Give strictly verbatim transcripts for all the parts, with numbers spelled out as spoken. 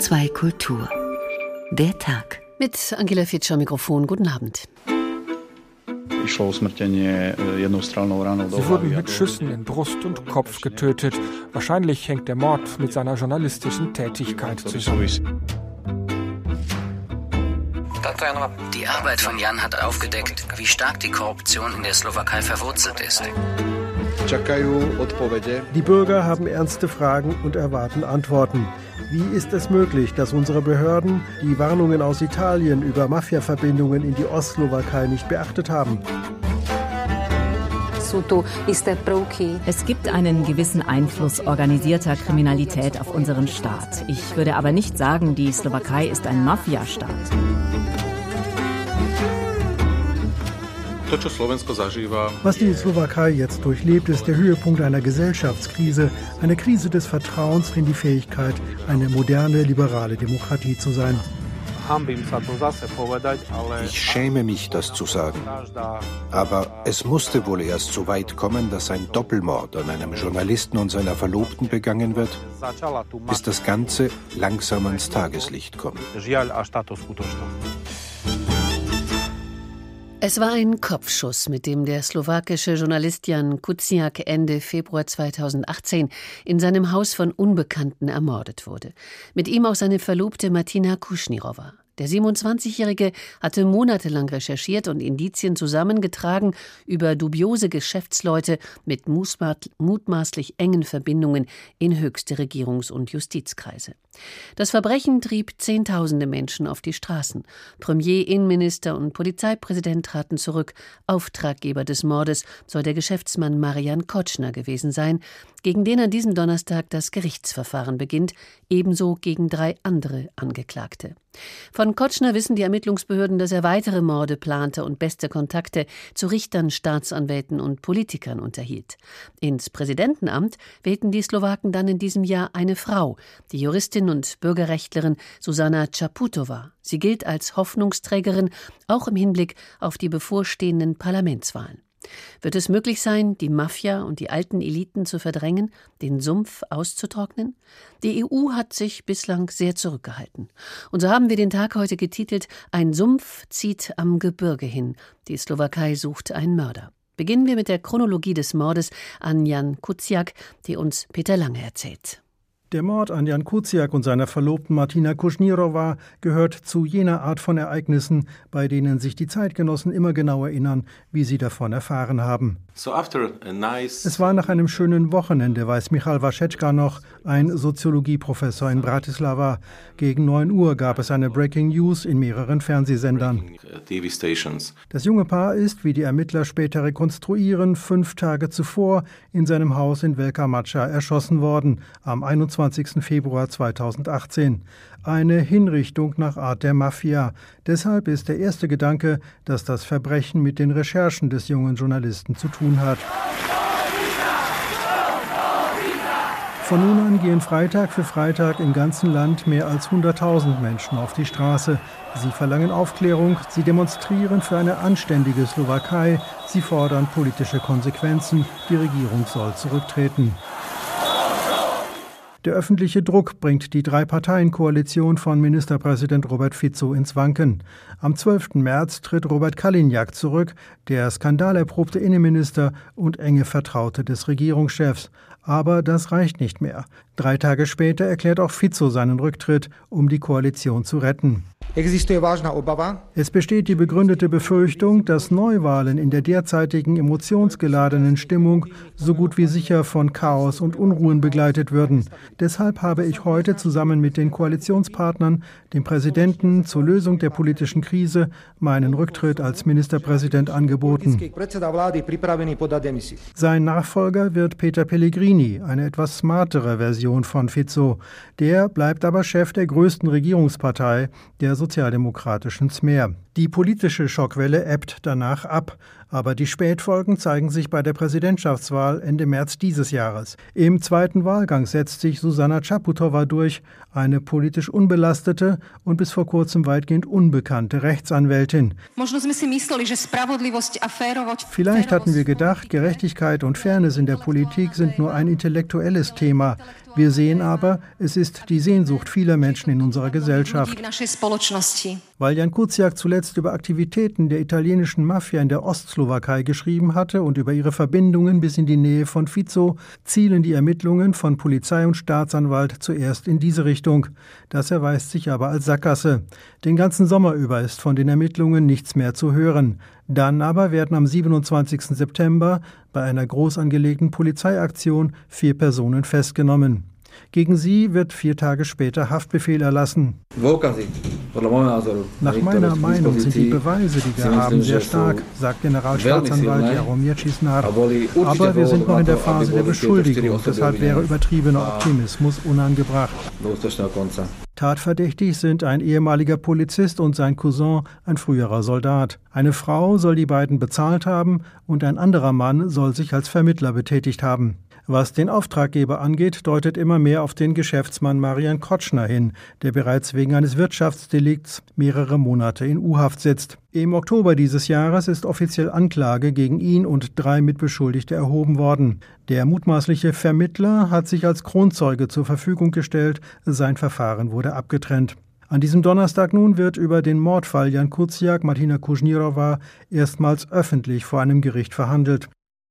zwei Kultur. Der Tag. Mit Angela Fitscher am Mikrofon. Guten Abend. Sie wurden mit Schüssen in Brust und Kopf getötet. Wahrscheinlich hängt der Mord mit seiner journalistischen Tätigkeit zusammen. Die Arbeit von Jan hat aufgedeckt, wie stark die Korruption in der Slowakei verwurzelt ist. Die Bürger haben ernste Fragen und erwarten Antworten. Wie ist es möglich, dass unsere Behörden die Warnungen aus Italien über Mafia-Verbindungen in die Ostslowakei nicht beachtet haben? Es gibt einen gewissen Einfluss organisierter Kriminalität auf unseren Staat. Ich würde aber nicht sagen, die Slowakei ist ein Mafia-Staat. Was die Slowakei jetzt durchlebt, ist der Höhepunkt einer Gesellschaftskrise, eine Krise des Vertrauens in die Fähigkeit, eine moderne, liberale Demokratie zu sein. Ich schäme mich, das zu sagen. Aber es musste wohl erst so weit kommen, dass ein Doppelmord an einem Journalisten und seiner Verlobten begangen wird, bis das Ganze langsam ans Tageslicht kommt. Es war ein Kopfschuss, mit dem der slowakische Journalist Jan Kuciak Ende Februar zweitausendachtzehn in seinem Haus von Unbekannten ermordet wurde. Mit ihm auch seine Verlobte Martina Kušnírova. Der siebenundzwanzigjährige hatte monatelang recherchiert und Indizien zusammengetragen über dubiose Geschäftsleute mit mutmaßlich engen Verbindungen in höchste Regierungs- und Justizkreise. Das Verbrechen trieb Zehntausende Menschen auf die Straßen. Premier, Innenminister und Polizeipräsident traten zurück. Auftraggeber des Mordes soll der Geschäftsmann Marian Kočner gewesen sein, gegen den an diesem Donnerstag das Gerichtsverfahren beginnt, ebenso gegen drei andere Angeklagte. Von Kočner wissen die Ermittlungsbehörden, dass er weitere Morde plante und beste Kontakte zu Richtern, Staatsanwälten und Politikern unterhielt. Ins Präsidentenamt wählten die Slowaken dann in diesem Jahr eine Frau, die Juristin und Bürgerrechtlerin Zuzana Čaputová. Sie gilt als Hoffnungsträgerin, auch im Hinblick auf die bevorstehenden Parlamentswahlen. Wird es möglich sein, die Mafia und die alten Eliten zu verdrängen, den Sumpf auszutrocknen? Die E U hat sich bislang sehr zurückgehalten. Und so haben wir den Tag heute getitelt: Ein Sumpf zieht am Gebirge hin. Die Slowakei sucht einen Mörder. Beginnen wir mit der Chronologie des Mordes an Jan Kuciak, die uns Peter Lange erzählt. Der Mord an Jan Kuciak und seiner Verlobten Martina Kušnírova gehört zu jener Art von Ereignissen, bei denen sich die Zeitgenossen immer genau erinnern, wie sie davon erfahren haben. So after a nice es war nach einem schönen Wochenende, weiß Michal Vašečka noch, ein Soziologieprofessor in Bratislava. Gegen neun Uhr gab es eine Breaking News in mehreren Fernsehsendern. T V stations. Das junge Paar ist, wie die Ermittler später rekonstruieren, fünf Tage zuvor in seinem Haus in Velká Mača erschossen worden, am einundzwanzigsten Februar zweitausendachtzehn. Eine Hinrichtung nach Art der Mafia. Deshalb ist der erste Gedanke, dass das Verbrechen mit den Recherchen des jungen Journalisten zu tun hat. Von nun an gehen Freitag für Freitag im ganzen Land mehr als hunderttausend Menschen auf die Straße. Sie verlangen Aufklärung, sie demonstrieren für eine anständige Slowakei, sie fordern politische Konsequenzen, die Regierung soll zurücktreten. Der öffentliche Druck bringt die Drei-Parteien-Koalition von Ministerpräsident Robert Fico ins Wanken. Am zwölften März tritt Robert Kaliňák zurück, der skandalerprobte Innenminister und enge Vertraute des Regierungschefs. Aber das reicht nicht mehr. Drei Tage später erklärt auch Fico seinen Rücktritt, um die Koalition zu retten. Es besteht die begründete Befürchtung, dass Neuwahlen in der derzeitigen emotionsgeladenen Stimmung so gut wie sicher von Chaos und Unruhen begleitet würden. Deshalb habe ich heute zusammen mit den Koalitionspartnern, dem Präsidenten, zur Lösung der politischen Krise meinen Rücktritt als Ministerpräsident angeboten. Sein Nachfolger wird Peter Pellegrini, eine etwas smartere Version von Fico. Der bleibt aber Chef der größten Regierungspartei, der sozialdemokratischen Smer. Die politische Schockwelle ebbt danach ab, aber die Spätfolgen zeigen sich bei der Präsidentschaftswahl Ende März dieses Jahres. Im zweiten Wahlgang setzt sich Zuzana Čaputová durch, eine politisch unbelastete und bis vor kurzem weitgehend unbekannte Rechtsanwältin. Vielleicht hatten wir gedacht, Gerechtigkeit und Fairness in der Politik sind nur ein intellektuelles Thema. Wir sehen aber, es ist die Sehnsucht vieler Menschen in unserer Gesellschaft. Weil Jan Kuciak zuletzt über Aktivitäten der italienischen Mafia in der Ostslowakei geschrieben hatte und über ihre Verbindungen bis in die Nähe von Fico, zielen die Ermittlungen von Polizei und Staatsanwalt zuerst in diese Richtung. Das erweist sich aber als Sackgasse. Den ganzen Sommer über ist von den Ermittlungen nichts mehr zu hören. Dann aber werden am siebenundzwanzigsten September bei einer groß angelegten Polizeiaktion vier Personen festgenommen. Gegen sie wird vier Tage später Haftbefehl erlassen. Nach meiner Meinung sind die Beweise, die wir haben, sehr stark, sagt Generalstaatsanwalt Jaromir Cisnar. Aber wir sind noch in der Phase der Beschuldigung, deshalb wäre übertriebener Optimismus unangebracht. Tatverdächtig sind ein ehemaliger Polizist und sein Cousin, ein früherer Soldat. Eine Frau soll die beiden bezahlt haben und ein anderer Mann soll sich als Vermittler betätigt haben. Was den Auftraggeber angeht, deutet immer mehr auf den Geschäftsmann Marian Kotschner hin, der bereits wegen eines Wirtschaftsdelikts mehrere Monate in U-Haft sitzt. Im Oktober dieses Jahres ist offiziell Anklage gegen ihn und drei Mitbeschuldigte erhoben worden. Der mutmaßliche Vermittler hat sich als Kronzeuge zur Verfügung gestellt, sein Verfahren wurde abgetrennt. An diesem Donnerstag nun wird über den Mordfall Jan Kuciak, Martina Kušnírová erstmals öffentlich vor einem Gericht verhandelt.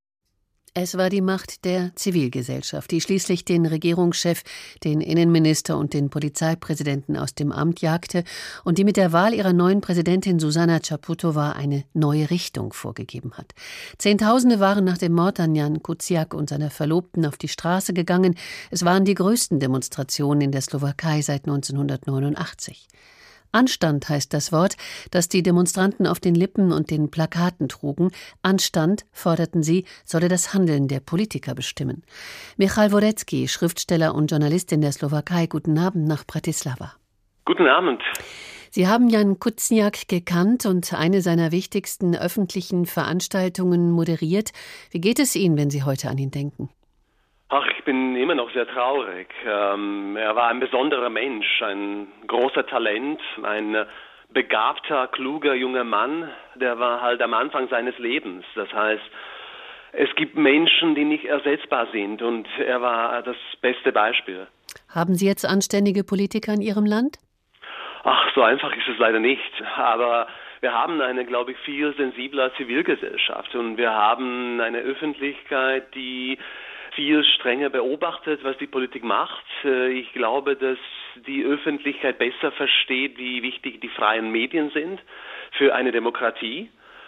Es war die Macht der Zivilgesellschaft, die schließlich den Regierungschef, den Innenminister und den Polizeipräsidenten aus dem Amt jagte und die mit der Wahl ihrer neuen Präsidentin Zuzana Čaputová eine neue Richtung vorgegeben hat. Zehntausende waren nach dem Mord an Jan Kuciak und seiner Verlobten auf die Straße gegangen. Es waren die größten Demonstrationen in der Slowakei seit neunzehnhundertneunundachtzig. Anstand heißt das Wort, das die Demonstranten auf den Lippen und den Plakaten trugen. Anstand, forderten sie, solle das Handeln der Politiker bestimmen. Michal Worecki, Schriftsteller und Journalist in der Slowakei, guten Abend nach Bratislava. Guten Abend. Sie haben Jan Kuciak gekannt und eine seiner wichtigsten öffentlichen Veranstaltungen moderiert. Wie geht es Ihnen, wenn Sie heute an ihn denken? Ach, ich bin immer noch sehr traurig. Ähm, er war ein besonderer Mensch, ein großer Talent, ein begabter, kluger junger Mann. Der war halt am Anfang seines Lebens. Das heißt, es gibt Menschen, die nicht ersetzbar sind und er war das beste Beispiel. Haben Sie jetzt anständige Politiker in Ihrem Land? Ach, so einfach ist es leider nicht. Aber wir haben eine, glaube ich, viel sensibler Zivilgesellschaft und wir haben eine Öffentlichkeit, die viel strenger beobachtet, was die Politik macht. Ich glaube, dass die Öffentlichkeit besser versteht, wie wichtig die freien Medien sind für eine Demokratie.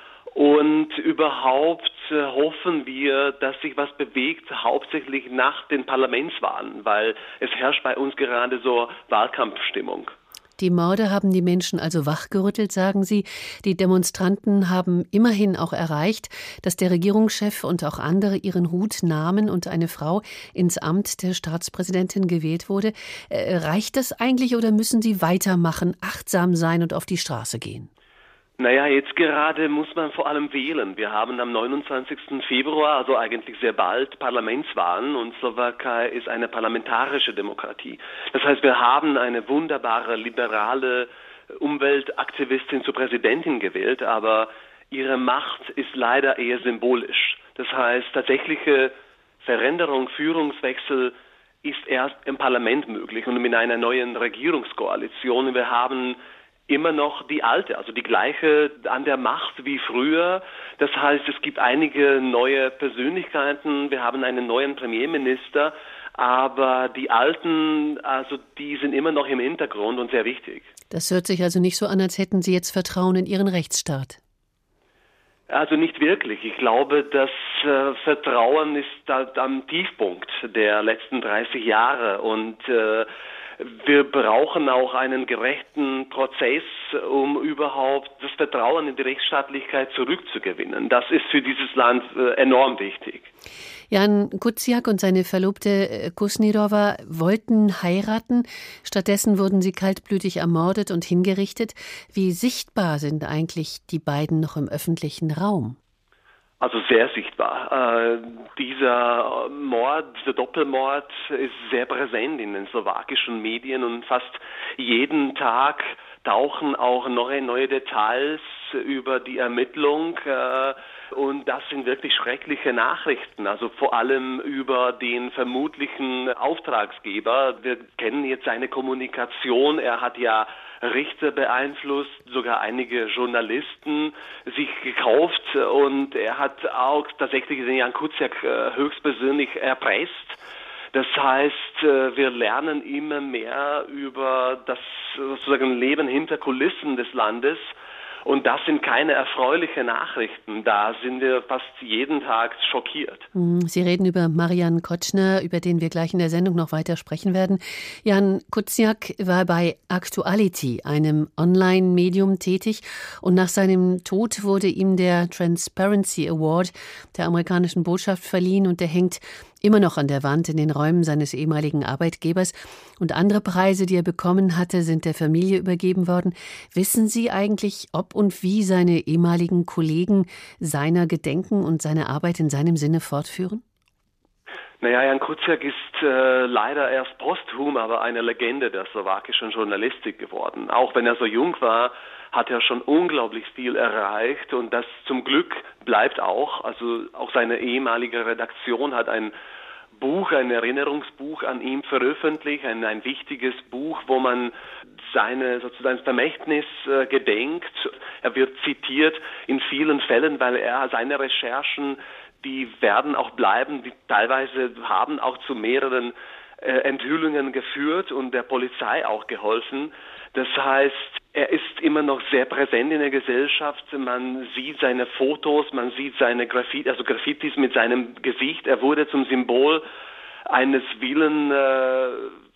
Und überhaupt hoffen wir, dass sich was bewegt, hauptsächlich nach den Parlamentswahlen, weil es herrscht bei uns gerade so Wahlkampfstimmung. Die Morde haben die Menschen also wachgerüttelt, sagen Sie. Die Demonstranten haben immerhin auch erreicht, dass der Regierungschef und auch andere ihren Hut nahmen und eine Frau ins Amt der Staatspräsidentin gewählt wurde. Äh, reicht das eigentlich oder müssen Sie weitermachen, achtsam sein und auf die Straße gehen? Naja, jetzt gerade muss man vor allem wählen. Wir haben am neunundzwanzigsten Februar, also eigentlich sehr bald, Parlamentswahlen und Slowakei ist eine parlamentarische Demokratie. Das heißt, wir haben eine wunderbare, liberale Umweltaktivistin zur Präsidentin gewählt, aber ihre Macht ist leider eher symbolisch. Das heißt, tatsächliche Veränderung, Führungswechsel ist erst im Parlament möglich und mit einer neuen Regierungskoalition. Wir haben immer noch die alte, also die gleiche an der Macht wie früher. Das heißt, es gibt einige neue Persönlichkeiten, wir haben einen neuen Premierminister, aber die alten, also die sind immer noch im Hintergrund und sehr wichtig. Das hört sich also nicht so an, als hätten Sie jetzt Vertrauen in Ihren Rechtsstaat. Also nicht wirklich. Ich glaube, das äh, Vertrauen ist da, am Tiefpunkt der letzten dreißig Jahre und äh, Wir brauchen auch einen gerechten Prozess, um überhaupt das Vertrauen in die Rechtsstaatlichkeit zurückzugewinnen. Das ist für dieses Land enorm wichtig. Jan Kuciak und seine Verlobte Kusnirova wollten heiraten. Stattdessen wurden sie kaltblütig ermordet und hingerichtet. Wie sichtbar sind eigentlich die beiden noch im öffentlichen Raum? Also sehr sichtbar. Äh, dieser Mord, dieser Doppelmord ist sehr präsent in den slowakischen Medien und fast jeden Tag tauchen auch neue, neue Details über die Ermittlung äh, und das sind wirklich schreckliche Nachrichten, also vor allem über den vermutlichen Auftragsgeber. Wir kennen jetzt seine Kommunikation, er hat ja Richter beeinflusst, sogar einige Journalisten sich gekauft und er hat auch tatsächlich den Jan Kuciak höchstpersönlich erpresst. Das heißt, wir lernen immer mehr über das sozusagen Leben hinter Kulissen des Landes. Und das sind keine erfreulichen Nachrichten. Da sind wir fast jeden Tag schockiert. Sie reden über Marian Kotschner, über den wir gleich in der Sendung noch weiter sprechen werden. Jan Kuciak war bei Actuality, einem Online-Medium, tätig. Und nach seinem Tod wurde ihm der Transparency Award der amerikanischen Botschaft verliehen. Und der hängt immer noch an der Wand in den Räumen seines ehemaligen Arbeitgebers. Und andere Preise, die er bekommen hatte, sind der Familie übergeben worden. Wissen Sie eigentlich, ob und wie seine ehemaligen Kollegen seiner gedenken und seine Arbeit in seinem Sinne fortführen? Naja, Jan Kuciak ist äh, leider erst posthum, aber eine Legende der slowakischen Journalistik geworden. Auch wenn er so jung war, hat er schon unglaublich viel erreicht und das zum Glück bleibt auch. Also auch seine ehemalige Redaktion hat ein Buch, ein Erinnerungsbuch an ihn veröffentlicht, ein, ein wichtiges Buch, wo man seine sozusagen Vermächtnis äh, gedenkt. Er wird zitiert in vielen Fällen, weil er seine Recherchen, die werden auch bleiben, die teilweise haben auch zu mehreren äh, Enthüllungen geführt und der Polizei auch geholfen. Das heißt, er ist immer noch sehr präsent in der Gesellschaft. Man sieht seine Fotos, man sieht seine Graffiti, also Graffitis mit seinem Gesicht. Er wurde zum Symbol eines Willen äh,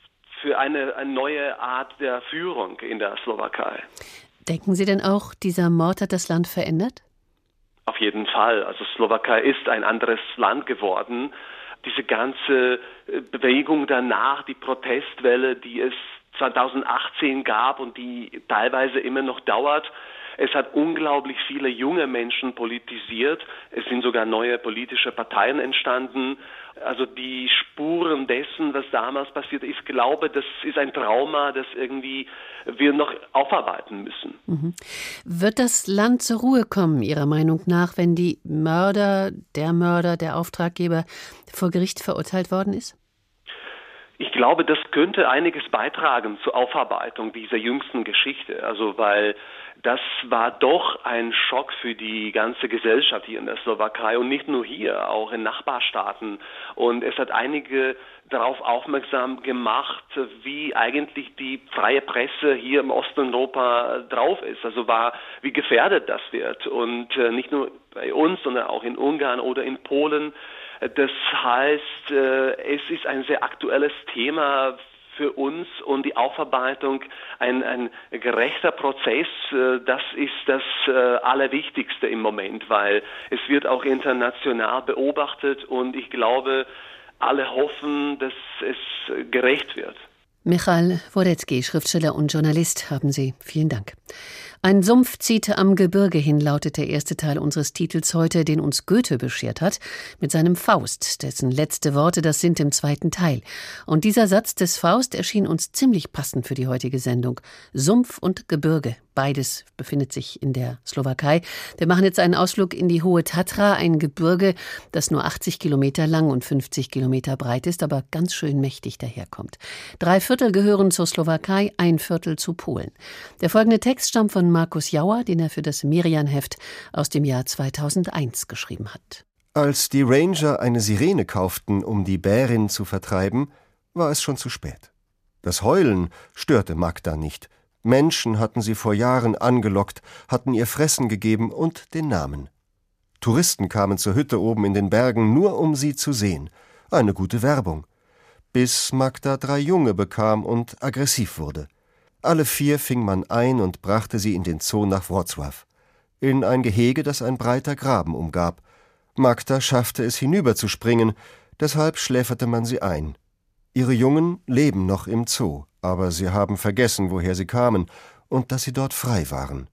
für eine, eine neue Art der Führung in der Slowakei. Denken Sie denn auch, dieser Mord hat das Land verändert? Auf jeden Fall. Also Slowakei ist ein anderes Land geworden. Diese ganze Bewegung danach, die Protestwelle, die es zweitausendachtzehn gab und die teilweise immer noch dauert. Es hat unglaublich viele junge Menschen politisiert. Es sind sogar neue politische Parteien entstanden. Also die Spuren dessen, was damals passiert ist, ich glaube, das ist ein Trauma, das irgendwie wir noch aufarbeiten müssen. Mhm. Wird das Land zur Ruhe kommen, Ihrer Meinung nach, wenn die Mörder, der Mörder, der Auftraggeber vor Gericht verurteilt worden ist? Ich glaube, das könnte einiges beitragen zur Aufarbeitung dieser jüngsten Geschichte. Also weil das war doch ein Schock für die ganze Gesellschaft hier in der Slowakei und nicht nur hier, auch in Nachbarstaaten. Und es hat einige darauf aufmerksam gemacht, wie eigentlich die freie Presse hier im Osteuropa drauf ist. Also war, wie gefährdet das wird. Und äh, nicht nur bei uns, sondern auch in Ungarn oder in Polen. Das heißt, es ist ein sehr aktuelles Thema für uns und die Aufarbeitung, ein, ein gerechter Prozess, das ist das Allerwichtigste im Moment, weil es wird auch international beobachtet und ich glaube, alle hoffen, dass es gerecht wird. Michal Worecki, Schriftsteller und Journalist, haben Sie. Vielen Dank. Ein Sumpf zieht am Gebirge hin, lautet der erste Teil unseres Titels heute, den uns Goethe beschert hat, mit seinem Faust, dessen letzte Worte das sind im zweiten Teil. Und dieser Satz des Faust erschien uns ziemlich passend für die heutige Sendung. Sumpf und Gebirge, beides befindet sich in der Slowakei. Wir machen jetzt einen Ausflug in die Hohe Tatra, ein Gebirge, das nur achtzig Kilometer lang und fünfzig Kilometer breit ist, aber ganz schön mächtig daherkommt. Drei Viertel gehören zur Slowakei, ein Viertel zu Polen. Der folgende Text stammt von Markus Jauer, den er für das Merian-Heft aus dem Jahr zweitausendeins geschrieben hat. Als die Ranger eine Sirene kauften, um die Bärin zu vertreiben, war es schon zu spät. Das Heulen störte Magda nicht. Menschen hatten sie vor Jahren angelockt, hatten ihr Fressen gegeben und den Namen. Touristen kamen zur Hütte oben in den Bergen, nur um sie zu sehen. Eine gute Werbung. bis Magda drei Junge bekam und aggressiv wurde. Alle vier fing man ein und brachte sie in den Zoo nach Wrocław, in ein Gehege, das ein breiter Graben umgab. Magda schaffte es hinüberzuspringen, deshalb schläferte man sie ein. Ihre Jungen leben noch im Zoo, aber sie haben vergessen, woher sie kamen und dass sie dort frei waren.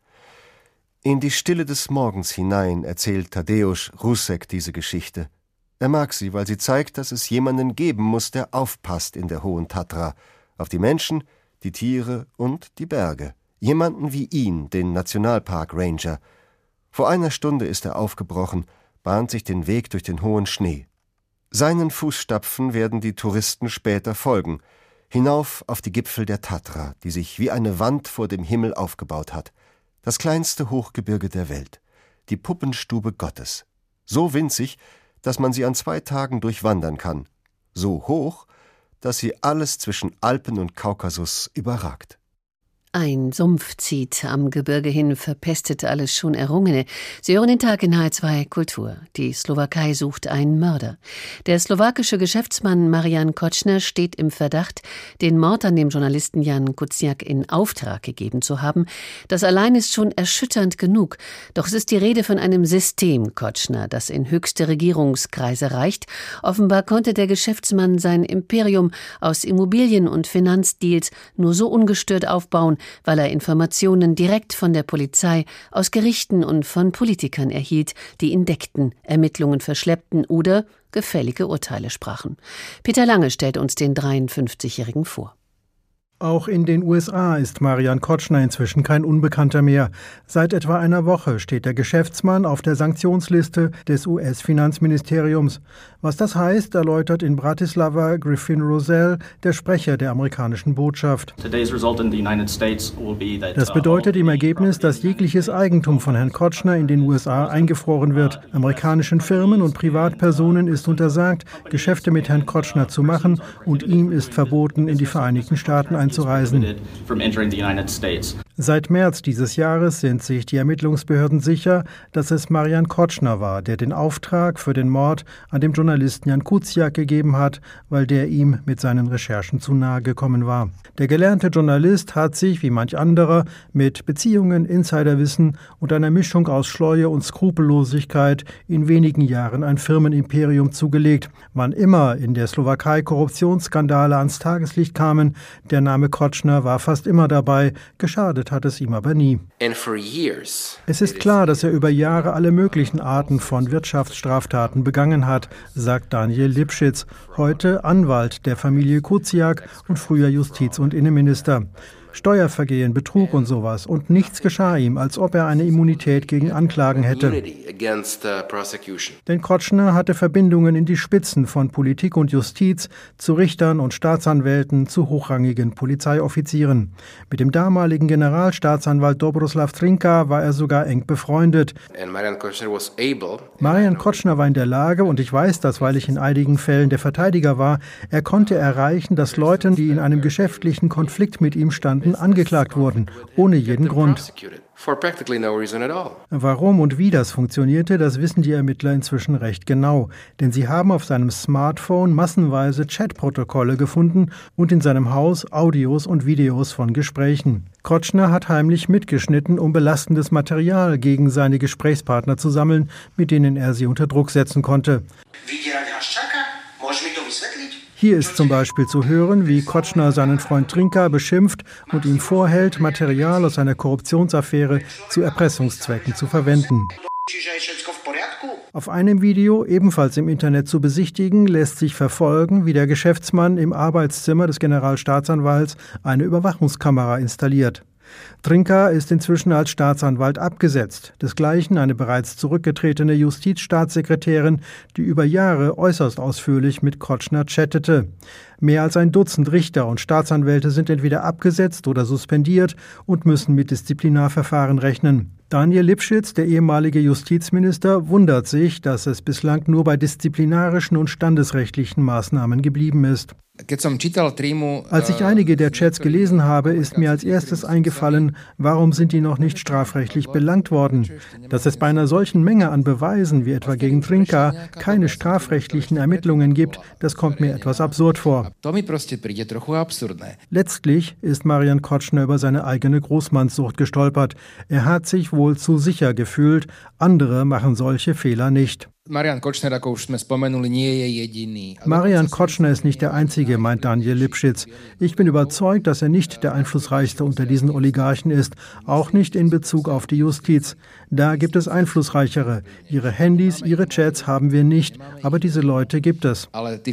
In die Stille des Morgens hinein erzählt Tadeusz Rusek diese Geschichte. Er mag sie, weil sie zeigt, dass es jemanden geben muss, der aufpasst in der Hohen Tatra, auf die Menschen, die Tiere und die Berge. Jemanden wie ihn, den Nationalpark-Ranger. Vor einer Stunde ist er aufgebrochen, bahnt sich den Weg durch den hohen Schnee. Seinen Fußstapfen werden die Touristen später folgen, hinauf auf die Gipfel der Tatra, die sich wie eine Wand vor dem Himmel aufgebaut hat. Das kleinste Hochgebirge der Welt, die Puppenstube Gottes. So winzig, dass man sie an zwei Tagen durchwandern kann. So hoch, dass sie alles zwischen Alpen und Kaukasus überragt. Ein Sumpf zieht am Gebirge hin, verpestet alles schon Errungene. Sie hören den Tag in H zwei Kultur. Die Slowakei sucht einen Mörder. Der slowakische Geschäftsmann Marian Kočner steht im Verdacht, den Mord an dem Journalisten Jan Kuciak in Auftrag gegeben zu haben. Das allein ist schon erschütternd genug. Doch es ist die Rede von einem System Kočner, das in höchste Regierungskreise reicht. Offenbar konnte der Geschäftsmann sein Imperium aus Immobilien- und Finanzdeals nur so ungestört aufbauen, weil er Informationen direkt von der Polizei, aus Gerichten und von Politikern erhielt, die ihn deckten, Ermittlungen verschleppten oder gefällige Urteile sprachen. Peter Lange stellt uns den dreiundfünfzigjährigen vor. Auch in den U S A ist Marian Kočner inzwischen kein Unbekannter mehr. Seit etwa einer Woche steht der Geschäftsmann auf der Sanktionsliste des U S-Finanzministeriums. Was das heißt, erläutert in Bratislava Griffin Rosell, der Sprecher der amerikanischen Botschaft. Das bedeutet im Ergebnis, dass jegliches Eigentum von Herrn Kočner in den U S A eingefroren wird. Amerikanischen Firmen und Privatpersonen ist untersagt, Geschäfte mit Herrn Kočner zu machen, und ihm ist verboten, in die Vereinigten Staaten einzureisen. Seit März dieses Jahres sind sich die Ermittlungsbehörden sicher, dass es Marian Kočner war, der den Auftrag für den Mord an dem Journalisten Jan Kuciak gegeben hat, weil der ihm mit seinen Recherchen zu nahe gekommen war. Der gelernte Journalist hat sich, wie manch anderer, mit Beziehungen, Insiderwissen und einer Mischung aus Schleue und Skrupellosigkeit in wenigen Jahren ein Firmenimperium zugelegt. Wann immer in der Slowakei Korruptionsskandale ans Tageslicht kamen, der Name Kočner war fast immer dabei, geschadet hat es ihm aber nie. Es ist klar, dass er über Jahre alle möglichen Arten von Wirtschaftsstraftaten begangen hat, sagt Daniel Lipschitz, heute Anwalt der Familie Kuciak und früher Justiz- und Innenminister. Steuervergehen, Betrug und sowas. Und nichts geschah ihm, als ob er eine Immunität gegen Anklagen hätte. Denn Kočner hatte Verbindungen in die Spitzen von Politik und Justiz, zu Richtern und Staatsanwälten, zu hochrangigen Polizeioffizieren. Mit dem damaligen Generalstaatsanwalt Dobroslav Trinka war er sogar eng befreundet. Marian Kočner war in der Lage, und ich weiß das, weil ich in einigen Fällen der Verteidiger war, er konnte erreichen, dass Leute, die in einem geschäftlichen Konflikt mit ihm standen, angeklagt wurden, ohne jeden Grund. Warum und wie das funktionierte, das wissen die Ermittler inzwischen recht genau, denn sie haben auf seinem Smartphone massenweise Chatprotokolle gefunden und in seinem Haus Audios und Videos von Gesprächen. Kočner hat heimlich mitgeschnitten, um belastendes Material gegen seine Gesprächspartner zu sammeln, mit denen er sie unter Druck setzen konnte. Hier ist zum Beispiel zu hören, wie Kočner seinen Freund Trinka beschimpft und ihm vorhält, Material aus einer Korruptionsaffäre zu Erpressungszwecken zu verwenden. Auf einem Video, ebenfalls im Internet zu besichtigen, lässt sich verfolgen, wie der Geschäftsmann im Arbeitszimmer des Generalstaatsanwalts eine Überwachungskamera installiert. Trinka ist inzwischen als Staatsanwalt abgesetzt. Desgleichen eine bereits zurückgetretene Justizstaatssekretärin, die über Jahre äußerst ausführlich mit Kočner chattete. Mehr als ein Dutzend Richter und Staatsanwälte sind entweder abgesetzt oder suspendiert und müssen mit Disziplinarverfahren rechnen. Daniel Lipschitz, der ehemalige Justizminister, wundert sich, dass es bislang nur bei disziplinarischen und standesrechtlichen Maßnahmen geblieben ist. Als ich einige der Chats gelesen habe, ist mir als erstes eingefallen, warum sind die noch nicht strafrechtlich belangt worden? Dass es bei einer solchen Menge an Beweisen, wie etwa gegen Trinka, keine strafrechtlichen Ermittlungen gibt, das kommt mir etwas absurd vor. Letztlich ist Marian Kočner über seine eigene Großmannssucht gestolpert. Er hat sich wohl zu sicher gefühlt, andere machen solche Fehler nicht. Marian Kočner ist nicht der Einzige, meint Daniel Lipschitz. Ich bin überzeugt, dass er nicht der einflussreichste unter diesen Oligarchen ist, auch nicht in Bezug auf die Justiz. Da gibt es einflussreichere. Ihre Handys, ihre Chats haben wir nicht, aber diese Leute gibt es.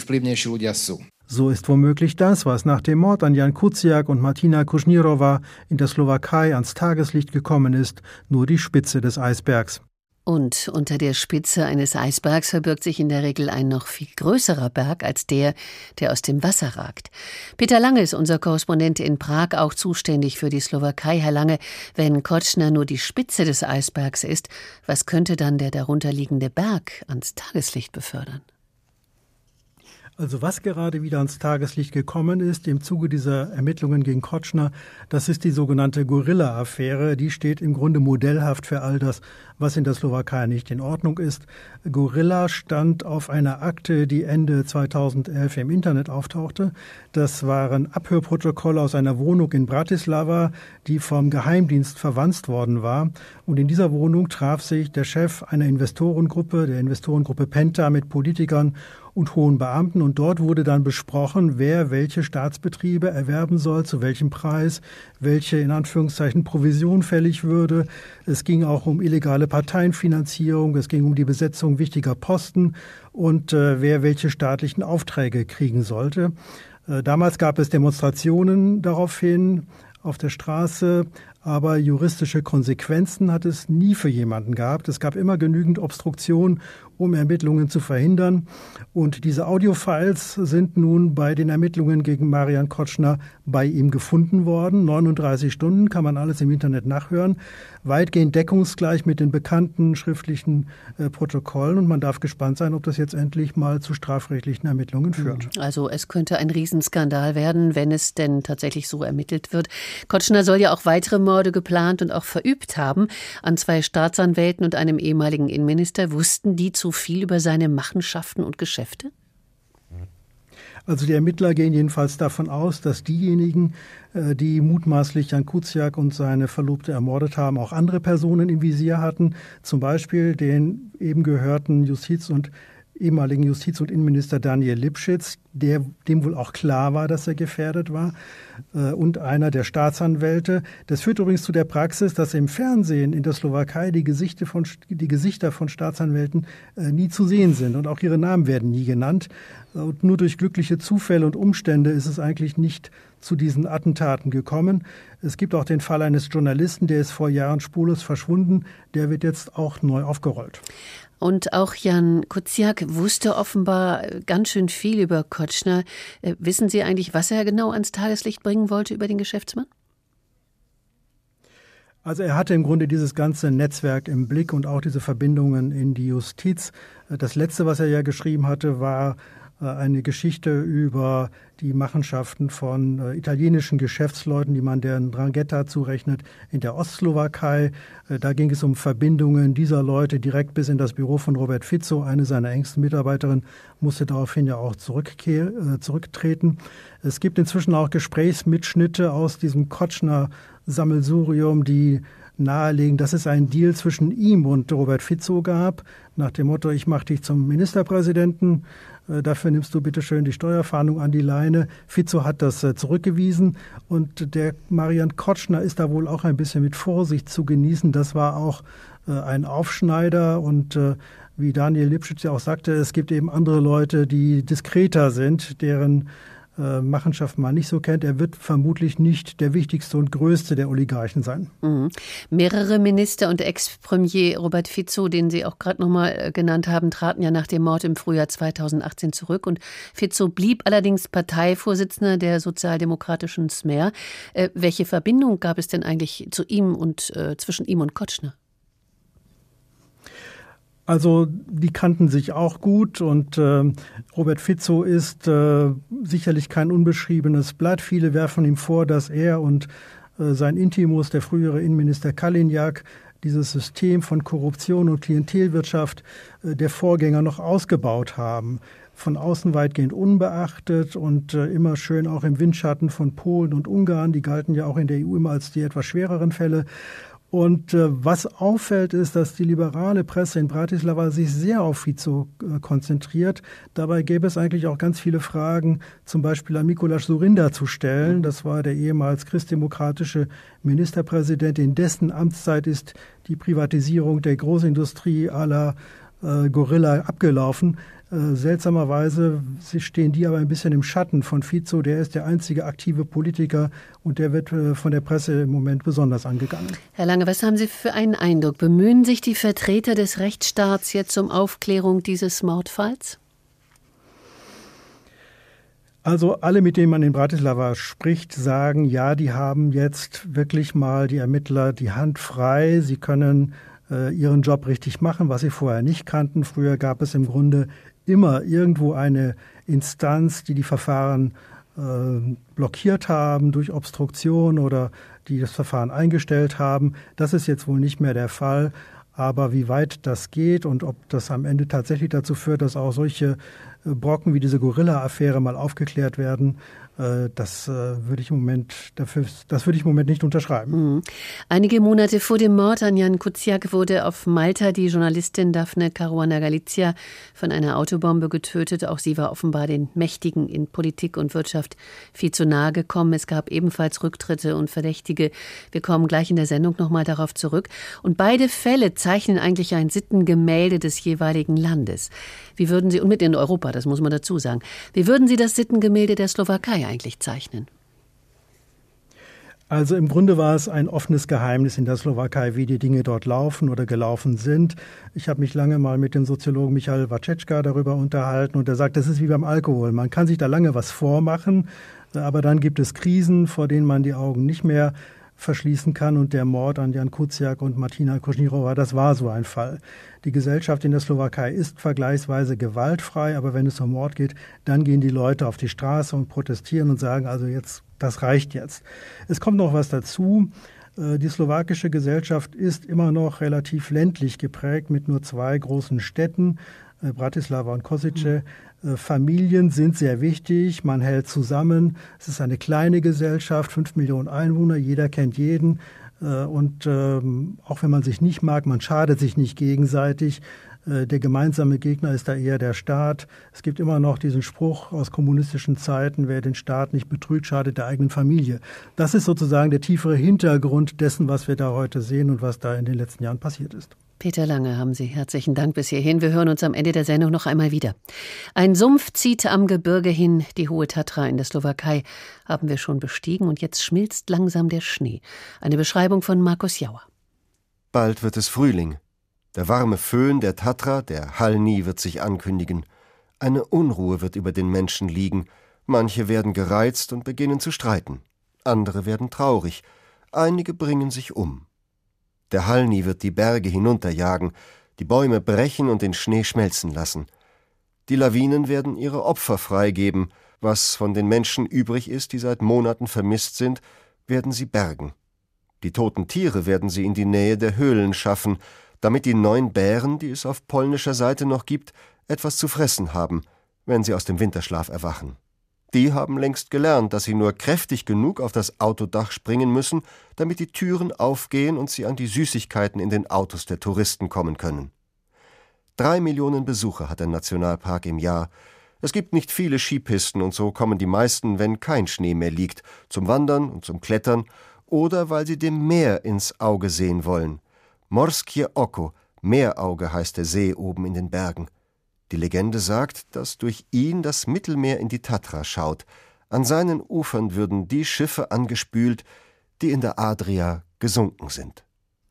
So ist womöglich das, was nach dem Mord an Jan Kuciak und Martina Kušnírová in der Slowakei ans Tageslicht gekommen ist, nur die Spitze des Eisbergs. Und unter der Spitze eines Eisbergs verbirgt sich in der Regel ein noch viel größerer Berg als der, der aus dem Wasser ragt. Peter Lange ist unser Korrespondent in Prag, auch zuständig für die Slowakei. Herr Lange, wenn Kočner nur die Spitze des Eisbergs ist, was könnte dann der darunterliegende Berg ans Tageslicht befördern? Also was gerade wieder ans Tageslicht gekommen ist im Zuge dieser Ermittlungen gegen Kočner, das ist die sogenannte Gorilla-Affäre. Die steht im Grunde modellhaft für all das, was in der Slowakei nicht in Ordnung ist. Gorilla stand auf einer Akte, die Ende zweitausendelf im Internet auftauchte. Das waren Abhörprotokolle aus einer Wohnung in Bratislava, die vom Geheimdienst verwanzt worden war. Und in dieser Wohnung traf sich der Chef einer Investorengruppe, der Investorengruppe Penta, mit Politikern und hohen Beamten. Und dort wurde dann besprochen, wer welche Staatsbetriebe erwerben soll, zu welchem Preis, welche in Anführungszeichen Provision fällig würde. Es ging auch um illegale Parteienfinanzierung, es ging um die Besetzung wichtiger Posten und äh, wer welche staatlichen Aufträge kriegen sollte. Äh, damals gab es Demonstrationen daraufhin auf der Straße, aber juristische Konsequenzen hat es nie für jemanden gehabt. Es gab immer genügend Obstruktion, um Ermittlungen zu verhindern. Und diese Audiofiles sind nun bei den Ermittlungen gegen Marian Kočner bei ihm gefunden worden. neununddreißig Stunden kann man alles im Internet nachhören. Weitgehend deckungsgleich mit den bekannten schriftlichen äh, Protokollen. Und man darf gespannt sein, ob das jetzt endlich mal zu strafrechtlichen Ermittlungen führt. Also es könnte ein Riesenskandal werden, wenn es denn tatsächlich so ermittelt wird. Kočner soll ja auch weitere Morde geplant und auch verübt haben. An zwei Staatsanwälten und einem ehemaligen Innenminister. Wussten die zu viel über seine Machenschaften und Geschäfte? Also die Ermittler gehen jedenfalls davon aus, dass diejenigen, die mutmaßlich Jan Kuciak und seine Verlobte ermordet haben, auch andere Personen im Visier hatten. Zum Beispiel den eben gehörten Justiz- und ehemaligen Justiz- und Innenminister Daniel Lipschitz, der, dem wohl auch klar war, dass er gefährdet war, äh, und einer der Staatsanwälte. Das führt übrigens zu der Praxis, dass im Fernsehen in der Slowakei die Gesichter von, die Gesichter von Staatsanwälten äh, nie zu sehen sind und auch ihre Namen werden nie genannt. Und nur durch glückliche Zufälle und Umstände ist es eigentlich nicht zu diesen Attentaten gekommen. Es gibt auch den Fall eines Journalisten, der ist vor Jahren spurlos verschwunden. Der wird jetzt auch neu aufgerollt. Und auch Jan Kuciak wusste offenbar ganz schön viel über Kočner. Äh, wissen Sie eigentlich, was er genau ans Tageslicht bringen wollte über den Geschäftsmann? Also er hatte im Grunde dieses ganze Netzwerk im Blick und auch diese Verbindungen in die Justiz. Das Letzte, was er ja geschrieben hatte, war eine Geschichte über die Machenschaften von äh, italienischen Geschäftsleuten, die man der Ndrangheta zurechnet, in der Ostslowakei. Äh, da ging es um Verbindungen dieser Leute direkt bis in das Büro von Robert Fico. Eine seiner engsten Mitarbeiterinnen musste daraufhin ja auch zurückkehr, äh, zurücktreten. Es gibt inzwischen auch Gesprächsmitschnitte aus diesem Kočner-Sammelsurium, die nahelegen, dass es einen Deal zwischen ihm und Robert Fico gab, nach dem Motto, ich mache dich zum Ministerpräsidenten, äh, dafür nimmst du bitte schön die Steuerfahndung an die Leine. Fico hat das äh, zurückgewiesen und der Marian Kočner ist da wohl auch ein bisschen mit Vorsicht zu genießen. Das war auch äh, ein Aufschneider und äh, wie Daniel Lipschitz ja auch sagte, es gibt eben andere Leute, die diskreter sind, deren Äh, Machenschaften man nicht so kennt. Er wird vermutlich nicht der wichtigste und größte der Oligarchen sein. Mhm. Mehrere Minister und Ex-Premier Robert Fico, den Sie auch gerade noch mal genannt haben, traten ja nach dem Mord im Frühjahr zweitausendachtzehn zurück. Und Fico blieb allerdings Parteivorsitzender der sozialdemokratischen Smer. Äh, welche Verbindung gab es denn eigentlich zu ihm und äh, zwischen ihm und Kočner? Also die kannten sich auch gut und äh, Robert Fico ist äh, sicherlich kein unbeschriebenes Blatt. Viele werfen ihm vor, dass er und äh, sein Intimus, der frühere Innenminister Kaliňák, dieses System von Korruption und Klientelwirtschaft äh, der Vorgänger noch ausgebaut haben. Von außen weitgehend unbeachtet und äh, immer schön auch im Windschatten von Polen und Ungarn. Die galten ja auch in der E U immer als die etwas schwereren Fälle. Und äh, was auffällt, ist, dass die liberale Presse in Bratislava sich sehr auf Fico äh, konzentriert. Dabei gäbe es eigentlich auch ganz viele Fragen, zum Beispiel an Mikuláš Dzurinda zu stellen. Das war der ehemals christdemokratische Ministerpräsident, in dessen Amtszeit ist die Privatisierung der Großindustrie à la äh, Gorilla abgelaufen. Äh, seltsamerweise stehen die aber ein bisschen im Schatten von Fico. Der ist der einzige aktive Politiker und der wird äh, von der Presse im Moment besonders angegangen. Herr Lange, was haben Sie für einen Eindruck? Bemühen sich die Vertreter des Rechtsstaats jetzt um Aufklärung dieses Mordfalls? Also alle, mit denen man in Bratislava spricht, sagen, ja, die haben jetzt wirklich mal die Ermittler die Hand frei. Sie können äh, ihren Job richtig machen, was sie vorher nicht kannten. Früher gab es im Grunde immer irgendwo eine Instanz, die die Verfahren äh, blockiert haben durch Obstruktion oder die das Verfahren eingestellt haben. Das ist jetzt wohl nicht mehr der Fall. Aber wie weit das geht und ob das am Ende tatsächlich dazu führt, dass auch solche Brocken wie diese Gorilla-Affäre mal aufgeklärt werden, das würde ich im Moment, dafür, das würde ich im Moment nicht unterschreiben. Mhm. Einige Monate vor dem Mord an Jan Kuciak wurde auf Malta die Journalistin Daphne Caruana Galizia von einer Autobombe getötet. Auch sie war offenbar den Mächtigen in Politik und Wirtschaft viel zu nahe gekommen. Es gab ebenfalls Rücktritte und Verdächtige. Wir kommen gleich in der Sendung nochmal darauf zurück. Und beide Fälle zeichnen eigentlich ein Sittengemälde des jeweiligen Landes. Wie würden Sie, und mit in Europa, das muss man dazu sagen, wie würden Sie das Sittengemälde der Slowakei eigentlich zeichnen? Also im Grunde war es ein offenes Geheimnis in der Slowakei, wie die Dinge dort laufen oder gelaufen sind. Ich habe mich lange mal mit dem Soziologen Michal Vačečka darüber unterhalten und er sagt, das ist wie beim Alkohol. Man kann sich da lange was vormachen, aber dann gibt es Krisen, vor denen man die Augen nicht mehr verschließen kann. Und der Mord an Jan Kuciak und Martina Kušnírová, das war so ein Fall. Die Gesellschaft in der Slowakei ist vergleichsweise gewaltfrei, aber wenn es um Mord geht, dann gehen die Leute auf die Straße und protestieren und sagen, also jetzt, das reicht jetzt. Es kommt noch was dazu. Die slowakische Gesellschaft ist immer noch relativ ländlich geprägt mit nur zwei großen Städten, Bratislava und Košice. Mhm. Familien sind sehr wichtig, man hält zusammen. Es ist eine kleine Gesellschaft, fünf Millionen Einwohner, jeder kennt jeden. Und ähm, auch wenn man sich nicht mag, man schadet sich nicht gegenseitig. Äh, der gemeinsame Gegner ist da eher der Staat. Es gibt immer noch diesen Spruch aus kommunistischen Zeiten, wer den Staat nicht betrügt, schadet der eigenen Familie. Das ist sozusagen der tiefere Hintergrund dessen, was wir da heute sehen und was da in den letzten Jahren passiert ist. Peter Lange, haben Sie herzlichen Dank bis hierhin. Wir hören uns am Ende der Sendung noch einmal wieder. Ein Sumpf zieht am Gebirge hin. Die Hohe Tatra in der Slowakei haben wir schon bestiegen und jetzt schmilzt langsam der Schnee. Eine Beschreibung von Markus Jauer. Bald wird es Frühling. Der warme Föhn der Tatra, der Halni, wird sich ankündigen. Eine Unruhe wird über den Menschen liegen. Manche werden gereizt und beginnen zu streiten. Andere werden traurig. Einige bringen sich um. Der Halni wird die Berge hinunterjagen, die Bäume brechen und den Schnee schmelzen lassen. Die Lawinen werden ihre Opfer freigeben. Was von den Menschen übrig ist, die seit Monaten vermisst sind, werden sie bergen. Die toten Tiere werden sie in die Nähe der Höhlen schaffen, damit die neun Bären, die es auf polnischer Seite noch gibt, etwas zu fressen haben, wenn sie aus dem Winterschlaf erwachen. Die haben längst gelernt, dass sie nur kräftig genug auf das Autodach springen müssen, damit die Türen aufgehen und sie an die Süßigkeiten in den Autos der Touristen kommen können. Drei Millionen Besucher hat der Nationalpark im Jahr. Es gibt nicht viele Skipisten und so kommen die meisten, wenn kein Schnee mehr liegt, zum Wandern und zum Klettern oder weil sie dem Meer ins Auge sehen wollen. Morskie Oko, Meerauge heißt der See oben in den Bergen. Die Legende sagt, dass durch ihn das Mittelmeer in die Tatra schaut. An seinen Ufern würden die Schiffe angespült, die in der Adria gesunken sind.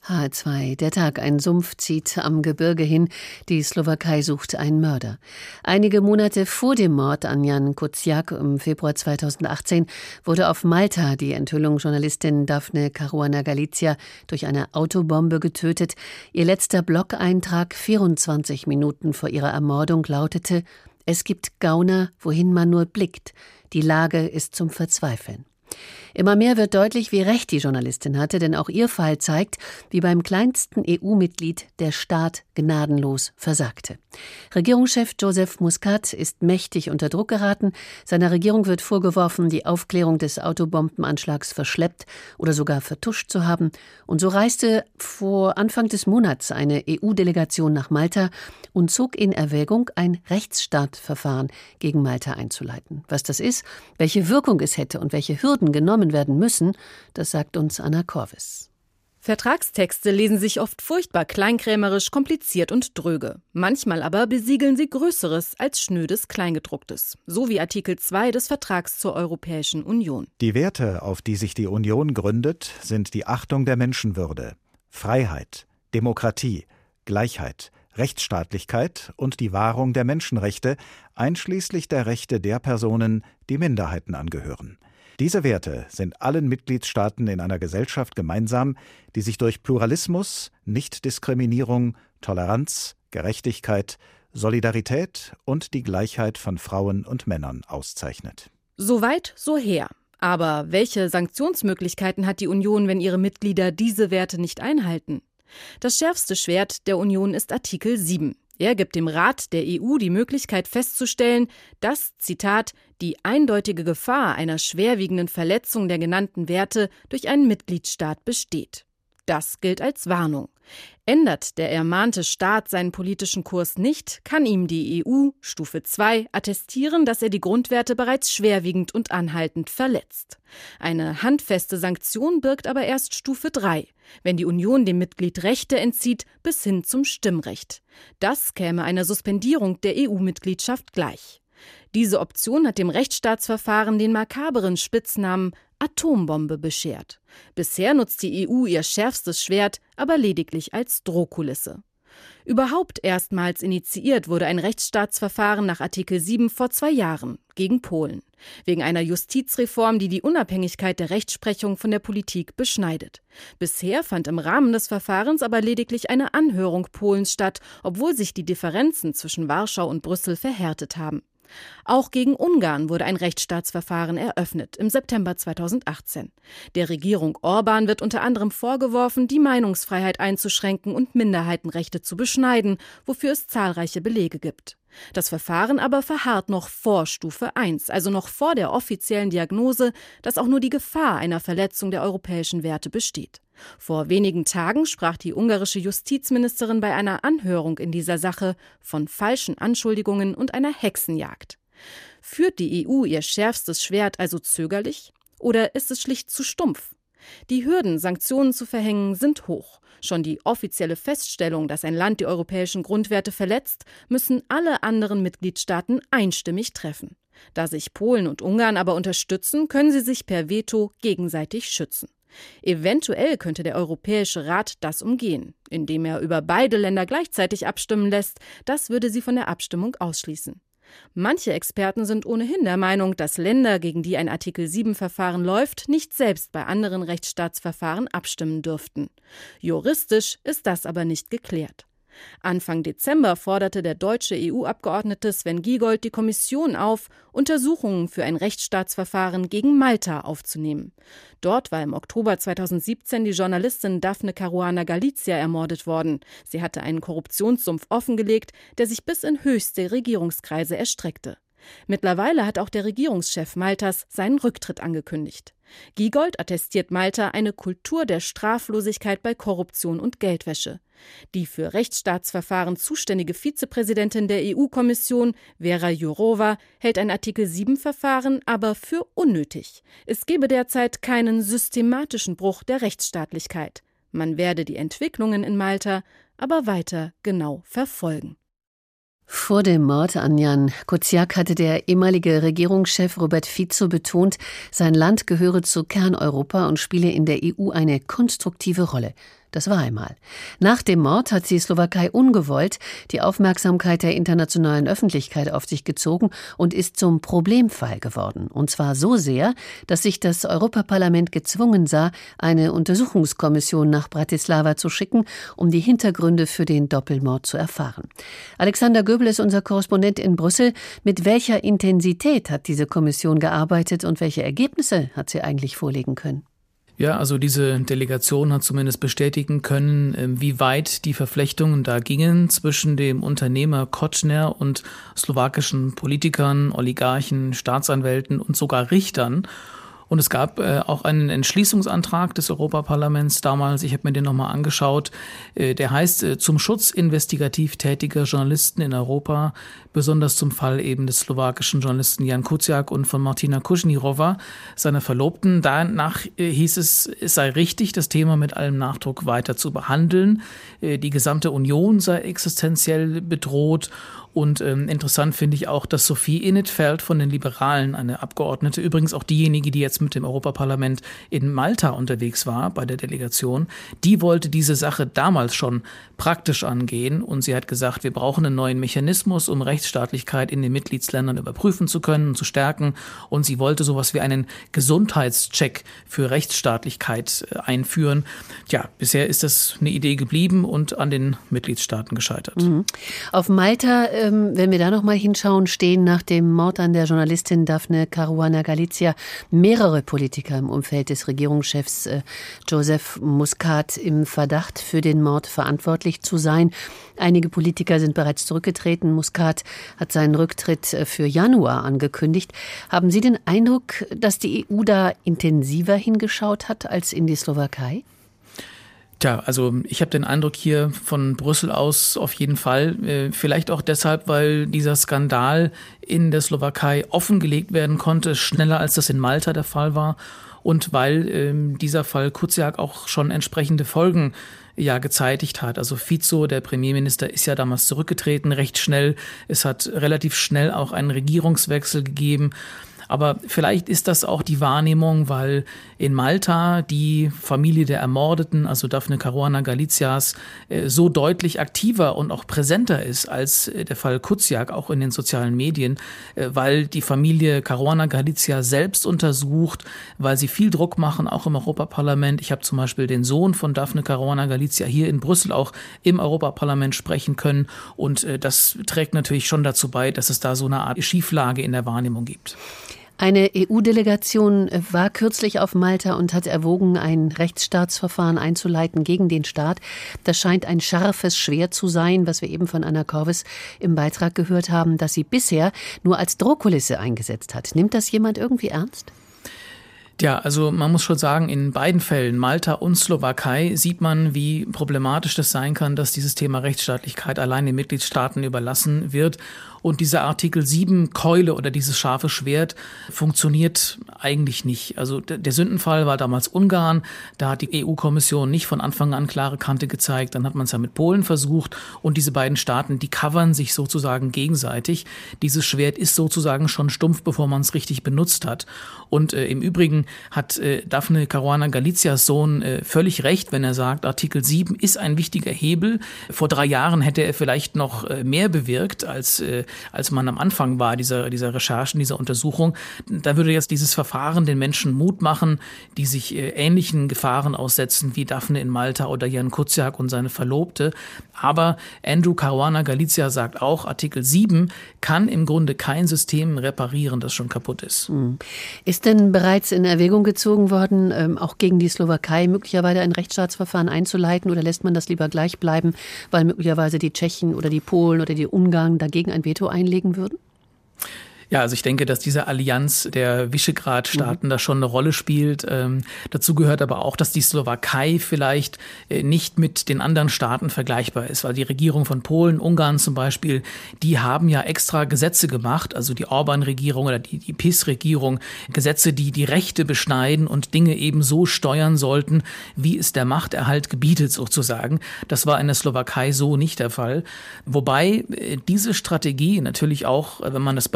H R zwei, der Tag, ein Sumpf zieht am Gebirge hin, die Slowakei sucht einen Mörder. Einige Monate vor dem Mord an Jan Kuciak im Februar zweitausendachtzehn wurde auf Malta die Enthüllungsjournalistin Daphne Caruana Galizia durch eine Autobombe getötet. Ihr letzter Blog-Eintrag vierundzwanzig Minuten vor ihrer Ermordung lautete: Es gibt Gauner, wohin man nur blickt. Die Lage ist zum Verzweifeln. Immer mehr wird deutlich, wie recht die Journalistin hatte, denn auch ihr Fall zeigt, wie beim kleinsten E U-Mitglied der Staat gnadenlos versagte. Regierungschef Joseph Muscat ist mächtig unter Druck geraten. Seiner Regierung wird vorgeworfen, die Aufklärung des Autobombenanschlags verschleppt oder sogar vertuscht zu haben. Und so reiste vor Anfang des Monats eine E U-Delegation nach Malta und zog in Erwägung, ein Rechtsstaatverfahren gegen Malta einzuleiten. Was das ist, welche Wirkung es hätte und welche Hürden genommen werden müssen, das sagt uns Anna Korvis. Vertragstexte lesen sich oft furchtbar kleinkrämerisch, kompliziert und dröge. Manchmal aber besiegeln sie Größeres als schnödes Kleingedrucktes. So wie Artikel zwei des Vertrags zur Europäischen Union. Die Werte, auf die sich die Union gründet, sind die Achtung der Menschenwürde, Freiheit, Demokratie, Gleichheit, Rechtsstaatlichkeit und die Wahrung der Menschenrechte, einschließlich der Rechte der Personen, die Minderheiten angehören. Diese Werte sind allen Mitgliedstaaten in einer Gesellschaft gemeinsam, die sich durch Pluralismus, Nichtdiskriminierung, Toleranz, Gerechtigkeit, Solidarität und die Gleichheit von Frauen und Männern auszeichnet. So weit, so her. Aber welche Sanktionsmöglichkeiten hat die Union, wenn ihre Mitglieder diese Werte nicht einhalten? Das schärfste Schwert der Union ist Artikel sieben. Er gibt dem Rat der E U die Möglichkeit festzustellen, dass, Zitat, die eindeutige Gefahr einer schwerwiegenden Verletzung der genannten Werte durch einen Mitgliedstaat besteht. Das gilt als Warnung. Ändert der ermahnte Staat seinen politischen Kurs nicht, kann ihm die E U, Stufe zwei, attestieren, dass er die Grundwerte bereits schwerwiegend und anhaltend verletzt. Eine handfeste Sanktion birgt aber erst Stufe drei, wenn die Union dem Mitglied Rechte entzieht bis hin zum Stimmrecht. Das käme einer Suspendierung der E U-Mitgliedschaft gleich. Diese Option hat dem Rechtsstaatsverfahren den makaberen Spitznamen Atombombe beschert. Bisher nutzt die E U ihr schärfstes Schwert aber lediglich als Drohkulisse. Überhaupt erstmals initiiert wurde ein Rechtsstaatsverfahren nach Artikel sieben vor zwei Jahren gegen Polen. Wegen einer Justizreform, die die Unabhängigkeit der Rechtsprechung von der Politik beschneidet. Bisher fand im Rahmen des Verfahrens aber lediglich eine Anhörung Polens statt, obwohl sich die Differenzen zwischen Warschau und Brüssel verhärtet haben. Auch gegen Ungarn wurde ein Rechtsstaatsverfahren eröffnet, im September zweitausendachtzehn. Der Regierung Orban wird unter anderem vorgeworfen, die Meinungsfreiheit einzuschränken und Minderheitenrechte zu beschneiden, wofür es zahlreiche Belege gibt. Das Verfahren aber verharrt noch vor Stufe eins, also noch vor der offiziellen Diagnose, dass auch nur die Gefahr einer Verletzung der europäischen Werte besteht. Vor wenigen Tagen sprach die ungarische Justizministerin bei einer Anhörung in dieser Sache von falschen Anschuldigungen und einer Hexenjagd. Führt die E U ihr schärfstes Schwert also zögerlich? Oder ist es schlicht zu stumpf? Die Hürden, Sanktionen zu verhängen, sind hoch. Schon die offizielle Feststellung, dass ein Land die europäischen Grundwerte verletzt, müssen alle anderen Mitgliedstaaten einstimmig treffen. Da sich Polen und Ungarn aber unterstützen, können sie sich per Veto gegenseitig schützen. Eventuell könnte der Europäische Rat das umgehen, indem er über beide Länder gleichzeitig abstimmen lässt. Das würde sie von der Abstimmung ausschließen. Manche Experten sind ohnehin der Meinung, dass Länder, gegen die ein Artikel sieben Verfahren läuft, nicht selbst bei anderen Rechtsstaatsverfahren abstimmen dürften. Juristisch ist das aber nicht geklärt. Anfang Dezember forderte der deutsche E U-Abgeordnete Sven Giegold die Kommission auf, Untersuchungen für ein Rechtsstaatsverfahren gegen Malta aufzunehmen. Dort war im Oktober zweitausendsiebzehn die Journalistin Daphne Caruana Galizia ermordet worden. Sie hatte einen Korruptionssumpf offengelegt, der sich bis in höchste Regierungskreise erstreckte. Mittlerweile hat auch der Regierungschef Maltas seinen Rücktritt angekündigt. Giegold attestiert Malta eine Kultur der Straflosigkeit bei Korruption und Geldwäsche. Die für Rechtsstaatsverfahren zuständige Vizepräsidentin der E U-Kommission, Vera Jourova, hält ein Artikel sieben Verfahren aber für unnötig. Es gebe derzeit keinen systematischen Bruch der Rechtsstaatlichkeit. Man werde die Entwicklungen in Malta aber weiter genau verfolgen. Vor dem Mord an Jan Kuciak hatte der ehemalige Regierungschef Robert Fico betont, sein Land gehöre zu Kerneuropa und spiele in der E U eine konstruktive Rolle. Das war einmal. Nach dem Mord hat die Slowakei ungewollt die Aufmerksamkeit der internationalen Öffentlichkeit auf sich gezogen und ist zum Problemfall geworden. Und zwar so sehr, dass sich das Europaparlament gezwungen sah, eine Untersuchungskommission nach Bratislava zu schicken, um die Hintergründe für den Doppelmord zu erfahren. Alexander Göbel ist unser Korrespondent in Brüssel. Mit welcher Intensität hat diese Kommission gearbeitet und welche Ergebnisse hat sie eigentlich vorlegen können? Ja, also diese Delegation hat zumindest bestätigen können, wie weit die Verflechtungen da gingen zwischen dem Unternehmer Kočner und slowakischen Politikern, Oligarchen, Staatsanwälten und sogar Richtern. Und es gab äh, auch einen Entschließungsantrag des Europaparlaments damals, ich habe mir den nochmal angeschaut, äh, der heißt äh, zum Schutz investigativ tätiger Journalisten in Europa, besonders zum Fall eben des slowakischen Journalisten Jan Kuciak und von Martina Kušnírová, seiner Verlobten. Danach äh, hieß es, es sei richtig, das Thema mit allem Nachdruck weiter zu behandeln. Äh, die gesamte Union sei existenziell bedroht. Und ähm, interessant finde ich auch, dass Sophie in 't Veld von den Liberalen, eine Abgeordnete, übrigens auch diejenige, die jetzt mit dem Europaparlament in Malta unterwegs war bei der Delegation, die wollte diese Sache damals schon praktisch angehen. Und sie hat gesagt, wir brauchen einen neuen Mechanismus, um Rechtsstaatlichkeit in den Mitgliedsländern überprüfen zu können und zu stärken. Und sie wollte sowas wie einen Gesundheitscheck für Rechtsstaatlichkeit einführen. Tja, bisher ist das eine Idee geblieben und an den Mitgliedstaaten gescheitert. Mhm. Auf Malta, wenn wir da noch mal hinschauen, stehen nach dem Mord an der Journalistin Daphne Caruana Galizia mehrere Politiker im Umfeld des Regierungschefs Joseph Muscat im Verdacht, für den Mord verantwortlich zu sein. Einige Politiker sind bereits zurückgetreten. Muscat hat seinen Rücktritt für Januar angekündigt. Haben Sie den Eindruck, dass die E U da intensiver hingeschaut hat als in die Slowakei? Tja, also ich habe den Eindruck hier von Brüssel aus auf jeden Fall, äh, vielleicht auch deshalb, weil dieser Skandal in der Slowakei offengelegt werden konnte, schneller als das in Malta der Fall war und weil äh, dieser Fall Kuciak auch schon entsprechende Folgen ja gezeitigt hat. Also Fico, der Premierminister, ist ja damals zurückgetreten, recht schnell. Es hat relativ schnell auch einen Regierungswechsel gegeben. Aber vielleicht ist das auch die Wahrnehmung, weil in Malta die Familie der Ermordeten, also Daphne Caruana Galizias, so deutlich aktiver und auch präsenter ist als der Fall Kuciak, auch in den sozialen Medien, weil die Familie Caruana Galizia selbst untersucht, weil sie viel Druck machen, auch im Europaparlament. Ich habe zum Beispiel den Sohn von Daphne Caruana Galizia hier in Brüssel auch im Europaparlament sprechen können. Und das trägt natürlich schon dazu bei, dass es da so eine Art Schieflage in der Wahrnehmung gibt. Eine E U-Delegation war kürzlich auf Malta und hat erwogen, ein Rechtsstaatsverfahren einzuleiten gegen den Staat. Das scheint ein scharfes Schwert zu sein, was wir eben von Anna Korvis im Beitrag gehört haben, das sie bisher nur als Drohkulisse eingesetzt hat. Nimmt das jemand irgendwie ernst? Ja, also man muss schon sagen, in beiden Fällen, Malta und Slowakei, sieht man, wie problematisch das sein kann, dass dieses Thema Rechtsstaatlichkeit allein den Mitgliedstaaten überlassen wird. Und diese Artikel sieben Keule oder dieses scharfe Schwert funktioniert eigentlich nicht. Also der Sündenfall war damals Ungarn. Da hat die E U-Kommission nicht von Anfang an klare Kante gezeigt. Dann hat man es ja mit Polen versucht. Und diese beiden Staaten, die covern sich sozusagen gegenseitig. Dieses Schwert ist sozusagen schon stumpf, bevor man es richtig benutzt hat. Und äh, im Übrigen hat äh, Daphne Caruana Galizias Sohn äh, völlig recht, wenn er sagt, Artikel sieben ist ein wichtiger Hebel. Vor drei Jahren hätte er vielleicht noch äh, mehr bewirkt, als äh, als man am Anfang war, dieser, dieser Recherchen, dieser Untersuchung. Da würde jetzt dieses Verfahren den Menschen Mut machen, die sich äh, ähnlichen Gefahren aussetzen wie Daphne in Malta oder Jan Kuciak und seine Verlobte. Aber Andrew Caruana Galizia sagt auch, Artikel sieben kann im Grunde kein System reparieren, das schon kaputt ist. Hm. Ist denn bereits in Erwägung gezogen worden, ähm, auch gegen die Slowakei möglicherweise ein Rechtsstaatsverfahren einzuleiten, oder lässt man das lieber gleich bleiben, weil möglicherweise die Tschechen oder die Polen oder die Ungarn dagegen ein Veto einlegen würden? Ja, also ich denke, dass diese Allianz der Visegrad-Staaten mhm. da schon eine Rolle spielt. Ähm, dazu gehört aber auch, dass die Slowakei vielleicht äh, nicht mit den anderen Staaten vergleichbar ist, weil die Regierung von Polen, Ungarn zum Beispiel, die haben ja extra Gesetze gemacht, also die Orban-Regierung oder die, die P I S-Regierung, Gesetze, die die Rechte beschneiden und Dinge eben so steuern sollten, wie es der Machterhalt gebietet sozusagen. Das war in der Slowakei so nicht der Fall. Wobei äh, diese Strategie natürlich auch, wenn man das bei der E U so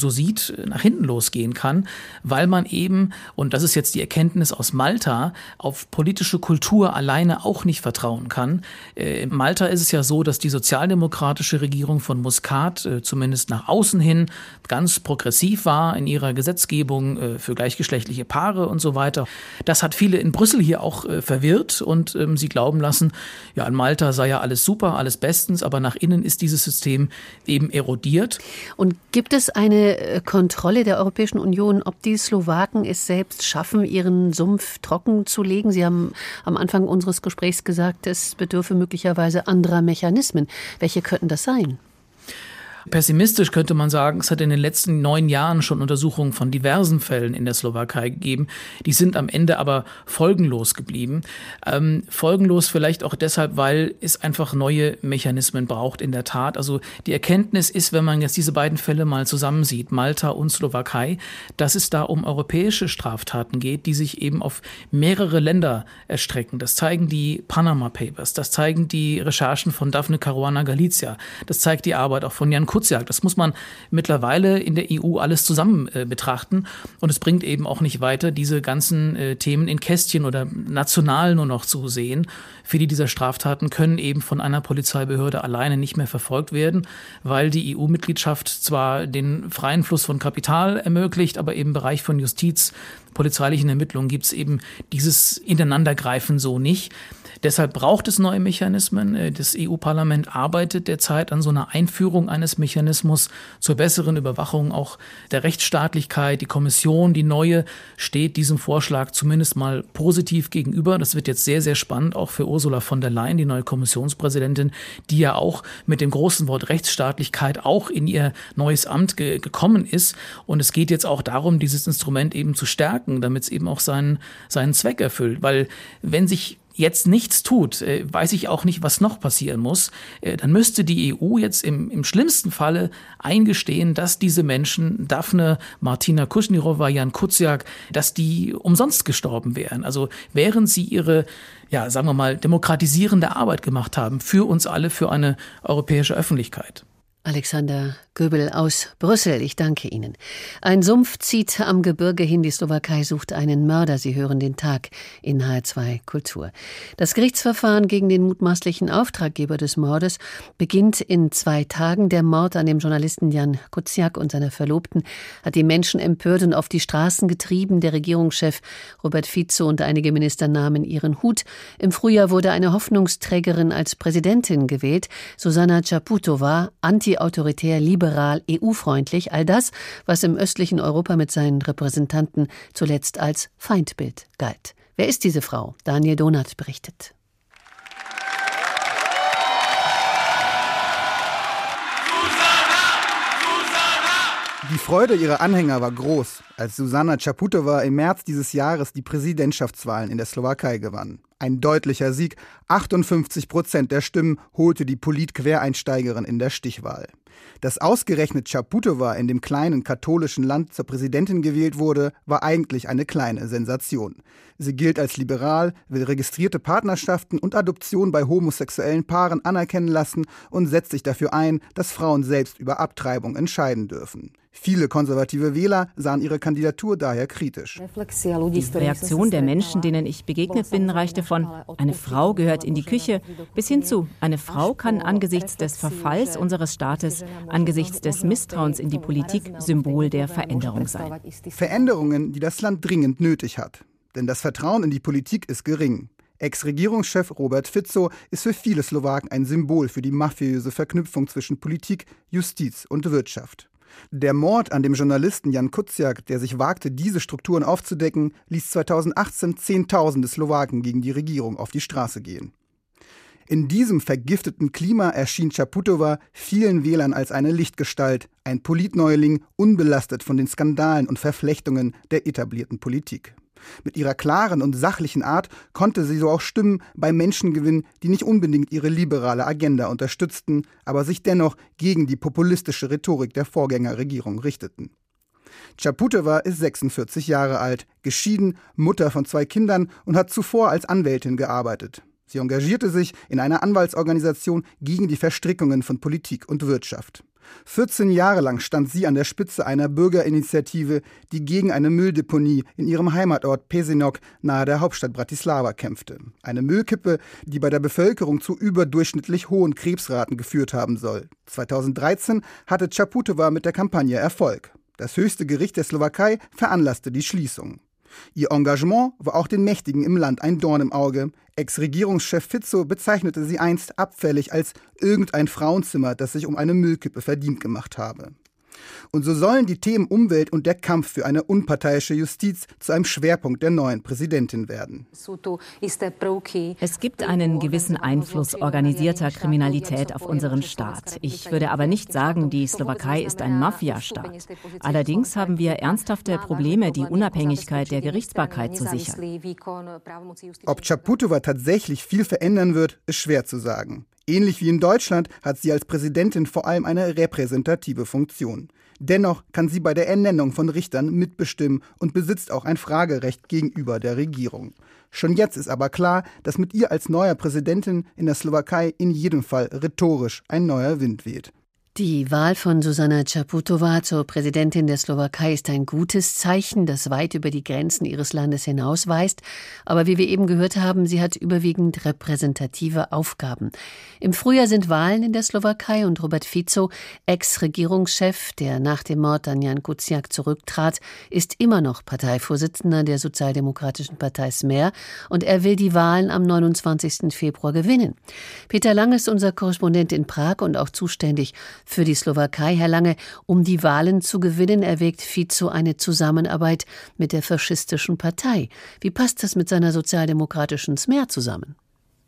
so sieht, nach hinten losgehen kann, weil man eben, und das ist jetzt die Erkenntnis aus Malta, auf politische Kultur alleine auch nicht vertrauen kann. In Malta ist es ja so, dass die sozialdemokratische Regierung von Muscat zumindest nach außen hin ganz progressiv war in ihrer Gesetzgebung für gleichgeschlechtliche Paare und so weiter. Das hat viele in Brüssel hier auch verwirrt und sie glauben lassen, ja, in Malta sei ja alles super, alles bestens, aber nach innen ist dieses System eben erodiert. Und gibt es eine Kontrolle der Europäischen Union, ob die Slowaken es selbst schaffen, ihren Sumpf trocken zu legen? Sie haben am Anfang unseres Gesprächs gesagt, es bedürfe möglicherweise anderer Mechanismen. Welche könnten das sein? Pessimistisch könnte man sagen, es hat in den letzten neun Jahren schon Untersuchungen von diversen Fällen in der Slowakei gegeben. Die sind am Ende aber folgenlos geblieben. Ähm, folgenlos vielleicht auch deshalb, weil es einfach neue Mechanismen braucht in der Tat. Also die Erkenntnis ist, wenn man jetzt diese beiden Fälle mal zusammensieht, Malta und Slowakei, dass es da um europäische Straftaten geht, die sich eben auf mehrere Länder erstrecken. Das zeigen die Panama Papers, das zeigen die Recherchen von Daphne Caruana Galizia, das zeigt die Arbeit auch von Jan Kuciak. Das muss man mittlerweile in der E U alles zusammen äh, betrachten. Und es bringt eben auch nicht weiter, diese ganzen äh, Themen in Kästchen oder national nur noch zu sehen. Viele dieser Straftaten können eben von einer Polizeibehörde alleine nicht mehr verfolgt werden, weil die E U-Mitgliedschaft zwar den freien Fluss von Kapital ermöglicht, aber im Bereich von Justiz, polizeilichen Ermittlungen gibt es eben dieses Ineinandergreifen so nicht. Deshalb braucht es neue Mechanismen. Das E U-Parlament arbeitet derzeit an so einer Einführung eines Mechanismus zur besseren Überwachung auch der Rechtsstaatlichkeit. Die Kommission, die neue, steht diesem Vorschlag zumindest mal positiv gegenüber. Das wird jetzt sehr, sehr spannend, auch für Ursula von der Leyen, die neue Kommissionspräsidentin, die ja auch mit dem großen Wort Rechtsstaatlichkeit auch in ihr neues Amt ge- gekommen ist. Und es geht jetzt auch darum, dieses Instrument eben zu stärken, damit es eben auch seinen, seinen Zweck erfüllt. Weil wenn sich jetzt nichts tut, weiß ich auch nicht, was noch passieren muss, dann müsste die E U jetzt im, im schlimmsten Falle eingestehen, dass diese Menschen, Daphne, Martina Kušnírova, Jan Kuciak, dass die umsonst gestorben wären. Also während sie ihre, ja, sagen wir mal, demokratisierende Arbeit gemacht haben, für uns alle, für eine europäische Öffentlichkeit. Alexander Göbel aus Brüssel, ich danke Ihnen. Ein Sumpf zieht am Gebirge hin, die Slowakei sucht einen Mörder. Sie hören den Tag in H R zwei Kultur. Das Gerichtsverfahren gegen den mutmaßlichen Auftraggeber des Mordes beginnt in zwei Tagen. Der Mord an dem Journalisten Jan Kuciak und seiner Verlobten hat die Menschen empört und auf die Straßen getrieben. Der Regierungschef Robert Fico und einige Minister nahmen ihren Hut. Im Frühjahr wurde eine Hoffnungsträgerin als Präsidentin gewählt, Zuzana Čaputová, anti-autoritär, liberal, E U-freundlich, all das, was im östlichen Europa mit seinen Repräsentanten zuletzt als Feindbild galt. Wer ist diese Frau? Daniel Donath berichtet. Die Freude ihrer Anhänger war groß, als Zuzana Čaputová im März dieses Jahres die Präsidentschaftswahlen in der Slowakei gewann. Ein deutlicher Sieg, achtundfünfzig Prozent der Stimmen holte die Polit-Quereinsteigerin in der Stichwahl. Dass ausgerechnet Čaputová in dem kleinen katholischen Land zur Präsidentin gewählt wurde, war eigentlich eine kleine Sensation. Sie gilt als liberal, will registrierte Partnerschaften und Adoption bei homosexuellen Paaren anerkennen lassen und setzt sich dafür ein, dass Frauen selbst über Abtreibung entscheiden dürfen. Viele konservative Wähler sahen ihre Kandidatur daher kritisch. Die Reaktion der Menschen, denen ich begegnet bin, reichte von eine Frau gehört in die Küche bis hin zu eine Frau kann angesichts des Verfalls unseres Staates, angesichts des Misstrauens in die Politik Symbol der Veränderung sein. Veränderungen, die das Land dringend nötig hat. Denn das Vertrauen in die Politik ist gering. Ex-Regierungschef Robert Fico ist für viele Slowaken ein Symbol für die mafiöse Verknüpfung zwischen Politik, Justiz und Wirtschaft. Der Mord an dem Journalisten Jan Kuciak, der sich wagte, diese Strukturen aufzudecken, ließ zweitausendachtzehn Zehntausende Slowaken gegen die Regierung auf die Straße gehen. In diesem vergifteten Klima erschien Čaputová vielen Wählern als eine Lichtgestalt, ein Politneuling, unbelastet von den Skandalen und Verflechtungen der etablierten Politik. Mit ihrer klaren und sachlichen Art konnte sie so auch Stimmen bei Menschen gewinnen, die nicht unbedingt ihre liberale Agenda unterstützten, aber sich dennoch gegen die populistische Rhetorik der Vorgängerregierung richteten. Čaputová ist sechsundvierzig Jahre alt, geschieden, Mutter von zwei Kindern und hat zuvor als Anwältin gearbeitet. Sie engagierte sich in einer Anwaltsorganisation gegen die Verstrickungen von Politik und Wirtschaft. vierzehn Jahre lang stand sie an der Spitze einer Bürgerinitiative, die gegen eine Mülldeponie in ihrem Heimatort Pezinok nahe der Hauptstadt Bratislava kämpfte. Eine Müllkippe, die bei der Bevölkerung zu überdurchschnittlich hohen Krebsraten geführt haben soll. zweitausenddreizehn hatte Čaputová mit der Kampagne Erfolg. Das höchste Gericht der Slowakei veranlasste die Schließung. Ihr Engagement war auch den Mächtigen im Land ein Dorn im Auge. Ex-Regierungschef Fico bezeichnete sie einst abfällig als irgendein Frauenzimmer, das sich um eine Müllkippe verdient gemacht habe. Und so sollen die Themen Umwelt und der Kampf für eine unparteiische Justiz zu einem Schwerpunkt der neuen Präsidentin werden. Es gibt einen gewissen Einfluss organisierter Kriminalität auf unseren Staat. Ich würde aber nicht sagen, die Slowakei ist ein Mafiastaat. Allerdings haben wir ernsthafte Probleme, die Unabhängigkeit der Gerichtsbarkeit zu sichern. Ob Čaputová tatsächlich viel verändern wird, ist schwer zu sagen. Ähnlich wie in Deutschland hat sie als Präsidentin vor allem eine repräsentative Funktion. Dennoch kann sie bei der Ernennung von Richtern mitbestimmen und besitzt auch ein Fragerecht gegenüber der Regierung. Schon jetzt ist aber klar, dass mit ihr als neuer Präsidentin in der Slowakei in jedem Fall rhetorisch ein neuer Wind weht. Die Wahl von Zuzana Čaputová zur Präsidentin der Slowakei ist ein gutes Zeichen, das weit über die Grenzen ihres Landes hinausweist. Aber wie wir eben gehört haben, sie hat überwiegend repräsentative Aufgaben. Im Frühjahr sind Wahlen in der Slowakei und Robert Fico, Ex-Regierungschef, der nach dem Mord an Jan Kuciak zurücktrat, ist immer noch Parteivorsitzender der Sozialdemokratischen Partei Smer und er will die Wahlen am neunundzwanzigsten Februar gewinnen. Peter Lange ist unser Korrespondent in Prag und auch zuständig für die Slowakei. Herr Lange, um die Wahlen zu gewinnen, erwägt Fico eine Zusammenarbeit mit der faschistischen Partei. Wie passt das mit seiner sozialdemokratischen Smer zusammen?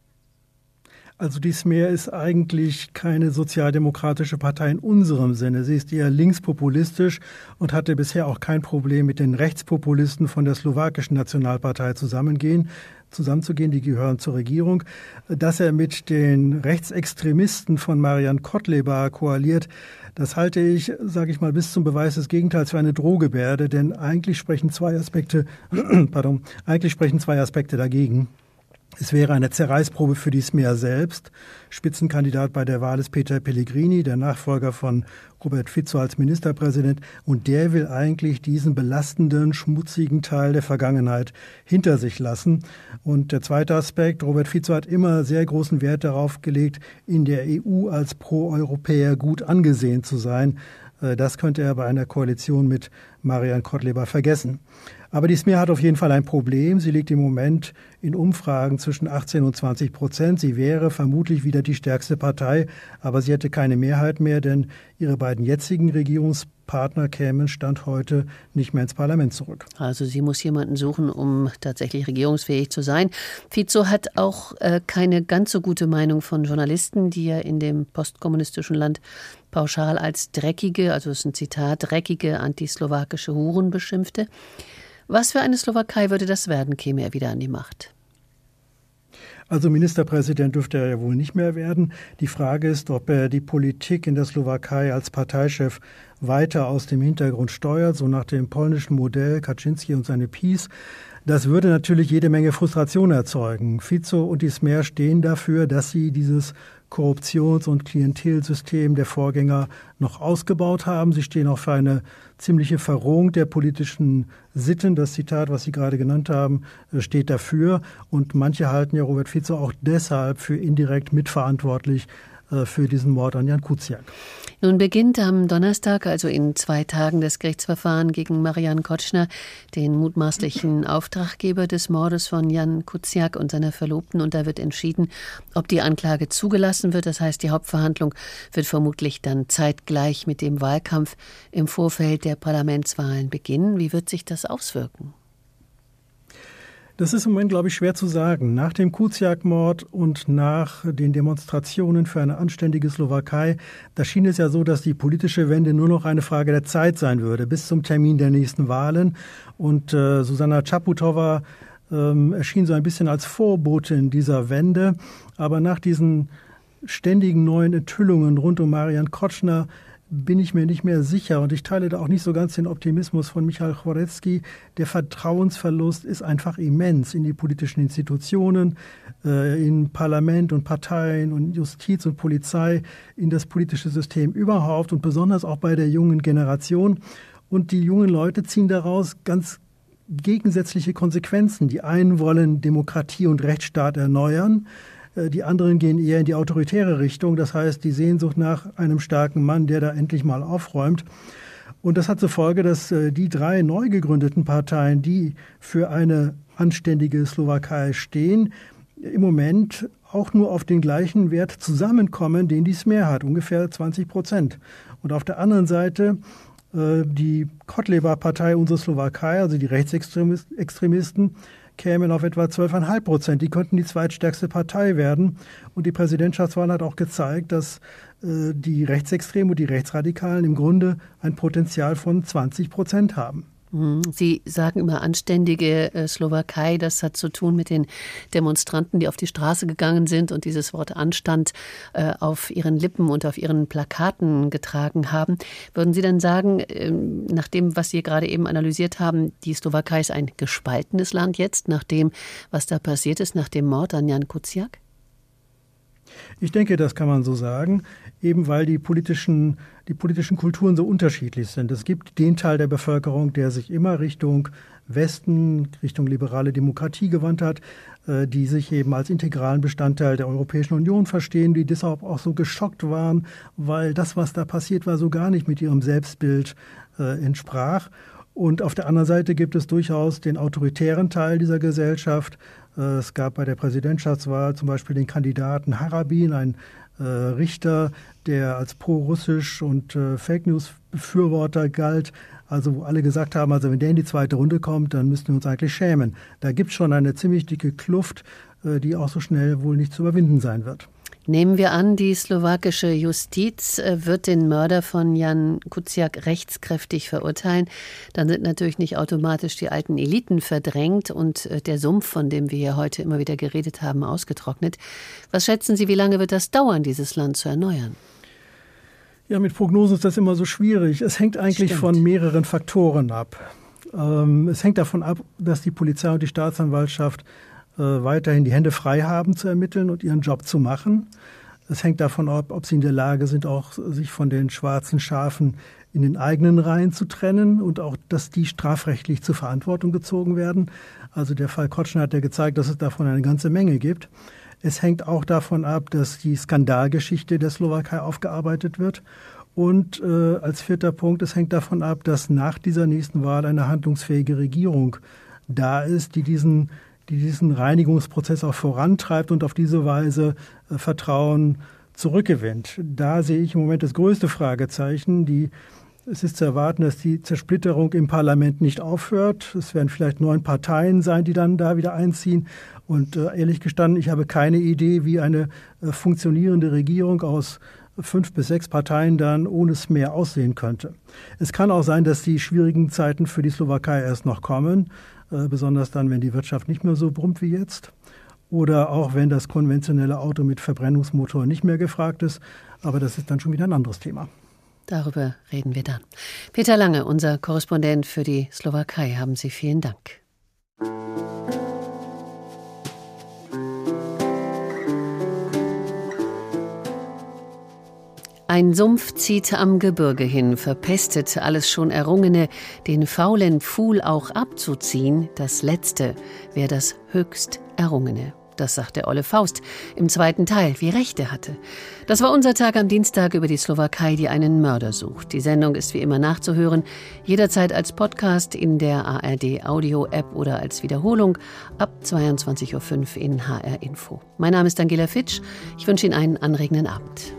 Also die Smer ist eigentlich keine sozialdemokratische Partei in unserem Sinne. Sie ist eher linkspopulistisch und hatte bisher auch kein Problem mit den Rechtspopulisten von der slowakischen Nationalpartei zusammengehen. zusammenzugehen, die gehören zur Regierung. Dass er mit den Rechtsextremisten von Marian Kotleba koaliert, das halte ich, sage ich mal, bis zum Beweis des Gegenteils für eine Drohgebärde, denn eigentlich sprechen zwei Aspekte, pardon, eigentlich sprechen zwei Aspekte dagegen. Es wäre eine Zerreißprobe für die Smer selbst. Spitzenkandidat bei der Wahl ist Peter Pellegrini, der Nachfolger von Robert Fico als Ministerpräsident. Und der will eigentlich diesen belastenden, schmutzigen Teil der Vergangenheit hinter sich lassen. Und der zweite Aspekt, Robert Fico hat immer sehr großen Wert darauf gelegt, in der E U als Pro-Europäer gut angesehen zu sein. Das könnte er bei einer Koalition mit Marian Kotleba vergessen. Aber die Smer hat auf jeden Fall ein Problem. Sie liegt im Moment in Umfragen zwischen achtzehn und zwanzig Prozent. Sie wäre vermutlich wieder die stärkste Partei, aber sie hätte keine Mehrheit mehr, denn ihre beiden jetzigen Regierungspartner kämen Stand heute nicht mehr ins Parlament zurück. Also sie muss jemanden suchen, um tatsächlich regierungsfähig zu sein. Fico hat auch äh, keine ganz so gute Meinung von Journalisten, die er in dem postkommunistischen Land pauschal als dreckige, also das ist ein Zitat, dreckige antislowakische Huren beschimpfte. Was für eine Slowakei würde das werden, käme er wieder an die Macht? Also Ministerpräsident dürfte er ja wohl nicht mehr werden. Die Frage ist, ob er die Politik in der Slowakei als Parteichef weiter aus dem Hintergrund steuert, so nach dem polnischen Modell Kaczynski und seine PiS. Das würde natürlich jede Menge Frustration erzeugen. Fico und die Smer stehen dafür, dass sie dieses Korruptions- und Klientelsystem der Vorgänger noch ausgebaut haben. Sie stehen auch für eine ziemliche Verrohung der politischen Sitten. Das Zitat, was Sie gerade genannt haben, steht dafür. Und manche halten ja Robert Fico auch deshalb für indirekt mitverantwortlich für diesen Mord an Jan Kuciak. Nun beginnt am Donnerstag, also in zwei Tagen, das Gerichtsverfahren gegen Marian Kočner, den mutmaßlichen Auftraggeber des Mordes von Jan Kuciak und seiner Verlobten. Und da wird entschieden, ob die Anklage zugelassen wird. Das heißt, die Hauptverhandlung wird vermutlich dann zeitgleich mit dem Wahlkampf im Vorfeld der Parlamentswahlen beginnen. Wie wird sich das auswirken? Das ist im Moment, glaube ich, schwer zu sagen. Nach dem Kuciak-Mord und nach den Demonstrationen für eine anständige Slowakei, da schien es ja so, dass die politische Wende nur noch eine Frage der Zeit sein würde, bis zum Termin der nächsten Wahlen. Und äh, Zuzana Čaputová ähm, erschien so ein bisschen als Vorbotin dieser Wende. Aber nach diesen ständigen neuen Enthüllungen rund um Marian Kočner bin ich mir nicht mehr sicher. Und ich teile da auch nicht so ganz den Optimismus von Michael Chworecki. Der Vertrauensverlust ist einfach immens in die politischen Institutionen, in Parlament und Parteien und Justiz und Polizei, in das politische System überhaupt und besonders auch bei der jungen Generation. Und die jungen Leute ziehen daraus ganz gegensätzliche Konsequenzen. Die einen wollen Demokratie und Rechtsstaat erneuern, die anderen gehen eher in die autoritäre Richtung. Das heißt, die Sehnsucht nach einem starken Mann, der da endlich mal aufräumt. Und das hat zur Folge, dass die drei neu gegründeten Parteien, die für eine anständige Slowakei stehen, im Moment auch nur auf den gleichen Wert zusammenkommen, den die Smer hat, ungefähr zwanzig Prozent. Und auf der anderen Seite die Kotleba-Partei Unsere Slowakei, also die Rechtsextremisten, kämen auf etwa zwölf Komma fünf Prozent. Die könnten die zweitstärkste Partei werden. Und die Präsidentschaftswahl hat auch gezeigt, dass äh, die Rechtsextremen und die Rechtsradikalen im Grunde ein Potenzial von zwanzig Prozent haben. Sie sagen immer anständige äh, Slowakei. Das hat zu tun mit den Demonstranten, die auf die Straße gegangen sind und dieses Wort Anstand äh, auf ihren Lippen und auf ihren Plakaten getragen haben. Würden Sie dann sagen, äh, nach dem, was Sie gerade eben analysiert haben, die Slowakei ist ein gespaltenes Land jetzt, nach dem, was da passiert ist, nach dem Mord an Jan Kuciak? Ich denke, das kann man so sagen, eben weil die politischen, die politischen Kulturen so unterschiedlich sind. Es gibt den Teil der Bevölkerung, der sich immer Richtung Westen, Richtung liberale Demokratie gewandt hat, die sich eben als integralen Bestandteil der Europäischen Union verstehen, die deshalb auch so geschockt waren, weil das, was da passiert war, so gar nicht mit ihrem Selbstbild äh, entsprach. Und auf der anderen Seite gibt es durchaus den autoritären Teil dieser Gesellschaft. Es gab bei der Präsidentschaftswahl zum Beispiel den Kandidaten Harabin, ein äh, Richter, der als pro-russisch und äh, Fake-News-Befürworter galt. Also wo alle gesagt haben, also wenn der in die zweite Runde kommt, dann müssten wir uns eigentlich schämen. Da gibt es schon eine ziemlich dicke Kluft, äh, die auch so schnell wohl nicht zu überwinden sein wird. Nehmen wir an, die slowakische Justiz wird den Mörder von Jan Kuciak rechtskräftig verurteilen. Dann sind natürlich nicht automatisch die alten Eliten verdrängt und der Sumpf, von dem wir hier heute immer wieder geredet haben, ausgetrocknet. Was schätzen Sie, wie lange wird das dauern, dieses Land zu erneuern? Ja, mit Prognosen ist das immer so schwierig. Es hängt eigentlich Stimmt. von mehreren Faktoren ab. Ähm, es hängt davon ab, dass die Polizei und die Staatsanwaltschaft weiterhin die Hände frei haben zu ermitteln und ihren Job zu machen. Es hängt davon ab, ob sie in der Lage sind, auch sich von den schwarzen Schafen in den eigenen Reihen zu trennen und auch, dass die strafrechtlich zur Verantwortung gezogen werden. Also der Fall Kotschner hat ja gezeigt, dass es davon eine ganze Menge gibt. Es hängt auch davon ab, dass die Skandalgeschichte der Slowakei aufgearbeitet wird. Und äh, als vierter Punkt, es hängt davon ab, dass nach dieser nächsten Wahl eine handlungsfähige Regierung da ist, die diesen die diesen Reinigungsprozess auch vorantreibt und auf diese Weise äh, Vertrauen zurückgewinnt. Da sehe ich im Moment das größte Fragezeichen. Die, es ist zu erwarten, dass die Zersplitterung im Parlament nicht aufhört. Es werden vielleicht neun Parteien sein, die dann da wieder einziehen. Und äh, ehrlich gestanden, ich habe keine Idee, wie eine äh, funktionierende Regierung aus fünf bis sechs Parteien dann ohne Smer aussehen könnte. Es kann auch sein, dass die schwierigen Zeiten für die Slowakei erst noch kommen. Äh, besonders dann, wenn die Wirtschaft nicht mehr so brummt wie jetzt oder auch wenn das konventionelle Auto mit Verbrennungsmotor nicht mehr gefragt ist. Aber das ist dann schon wieder ein anderes Thema. Darüber reden wir dann. Peter Lange, unser Korrespondent für die Slowakei, haben Sie vielen Dank. Ein Sumpf zieht am Gebirge hin, verpestet alles schon Errungene, den faulen Pfuhl auch abzuziehen, das Letzte wär das höchst Errungene. Das sagt der olle Faust im zweiten Teil, wie recht er hatte. Das war unser Tag am Dienstag über die Slowakei, die einen Mörder sucht. Die Sendung ist wie immer nachzuhören, jederzeit als Podcast in der A R D Audio App oder als Wiederholung ab zweiundzwanzig Uhr fünf in H R Info. Mein Name ist Daniela Fitsch. Ich wünsche Ihnen einen anregenden Abend.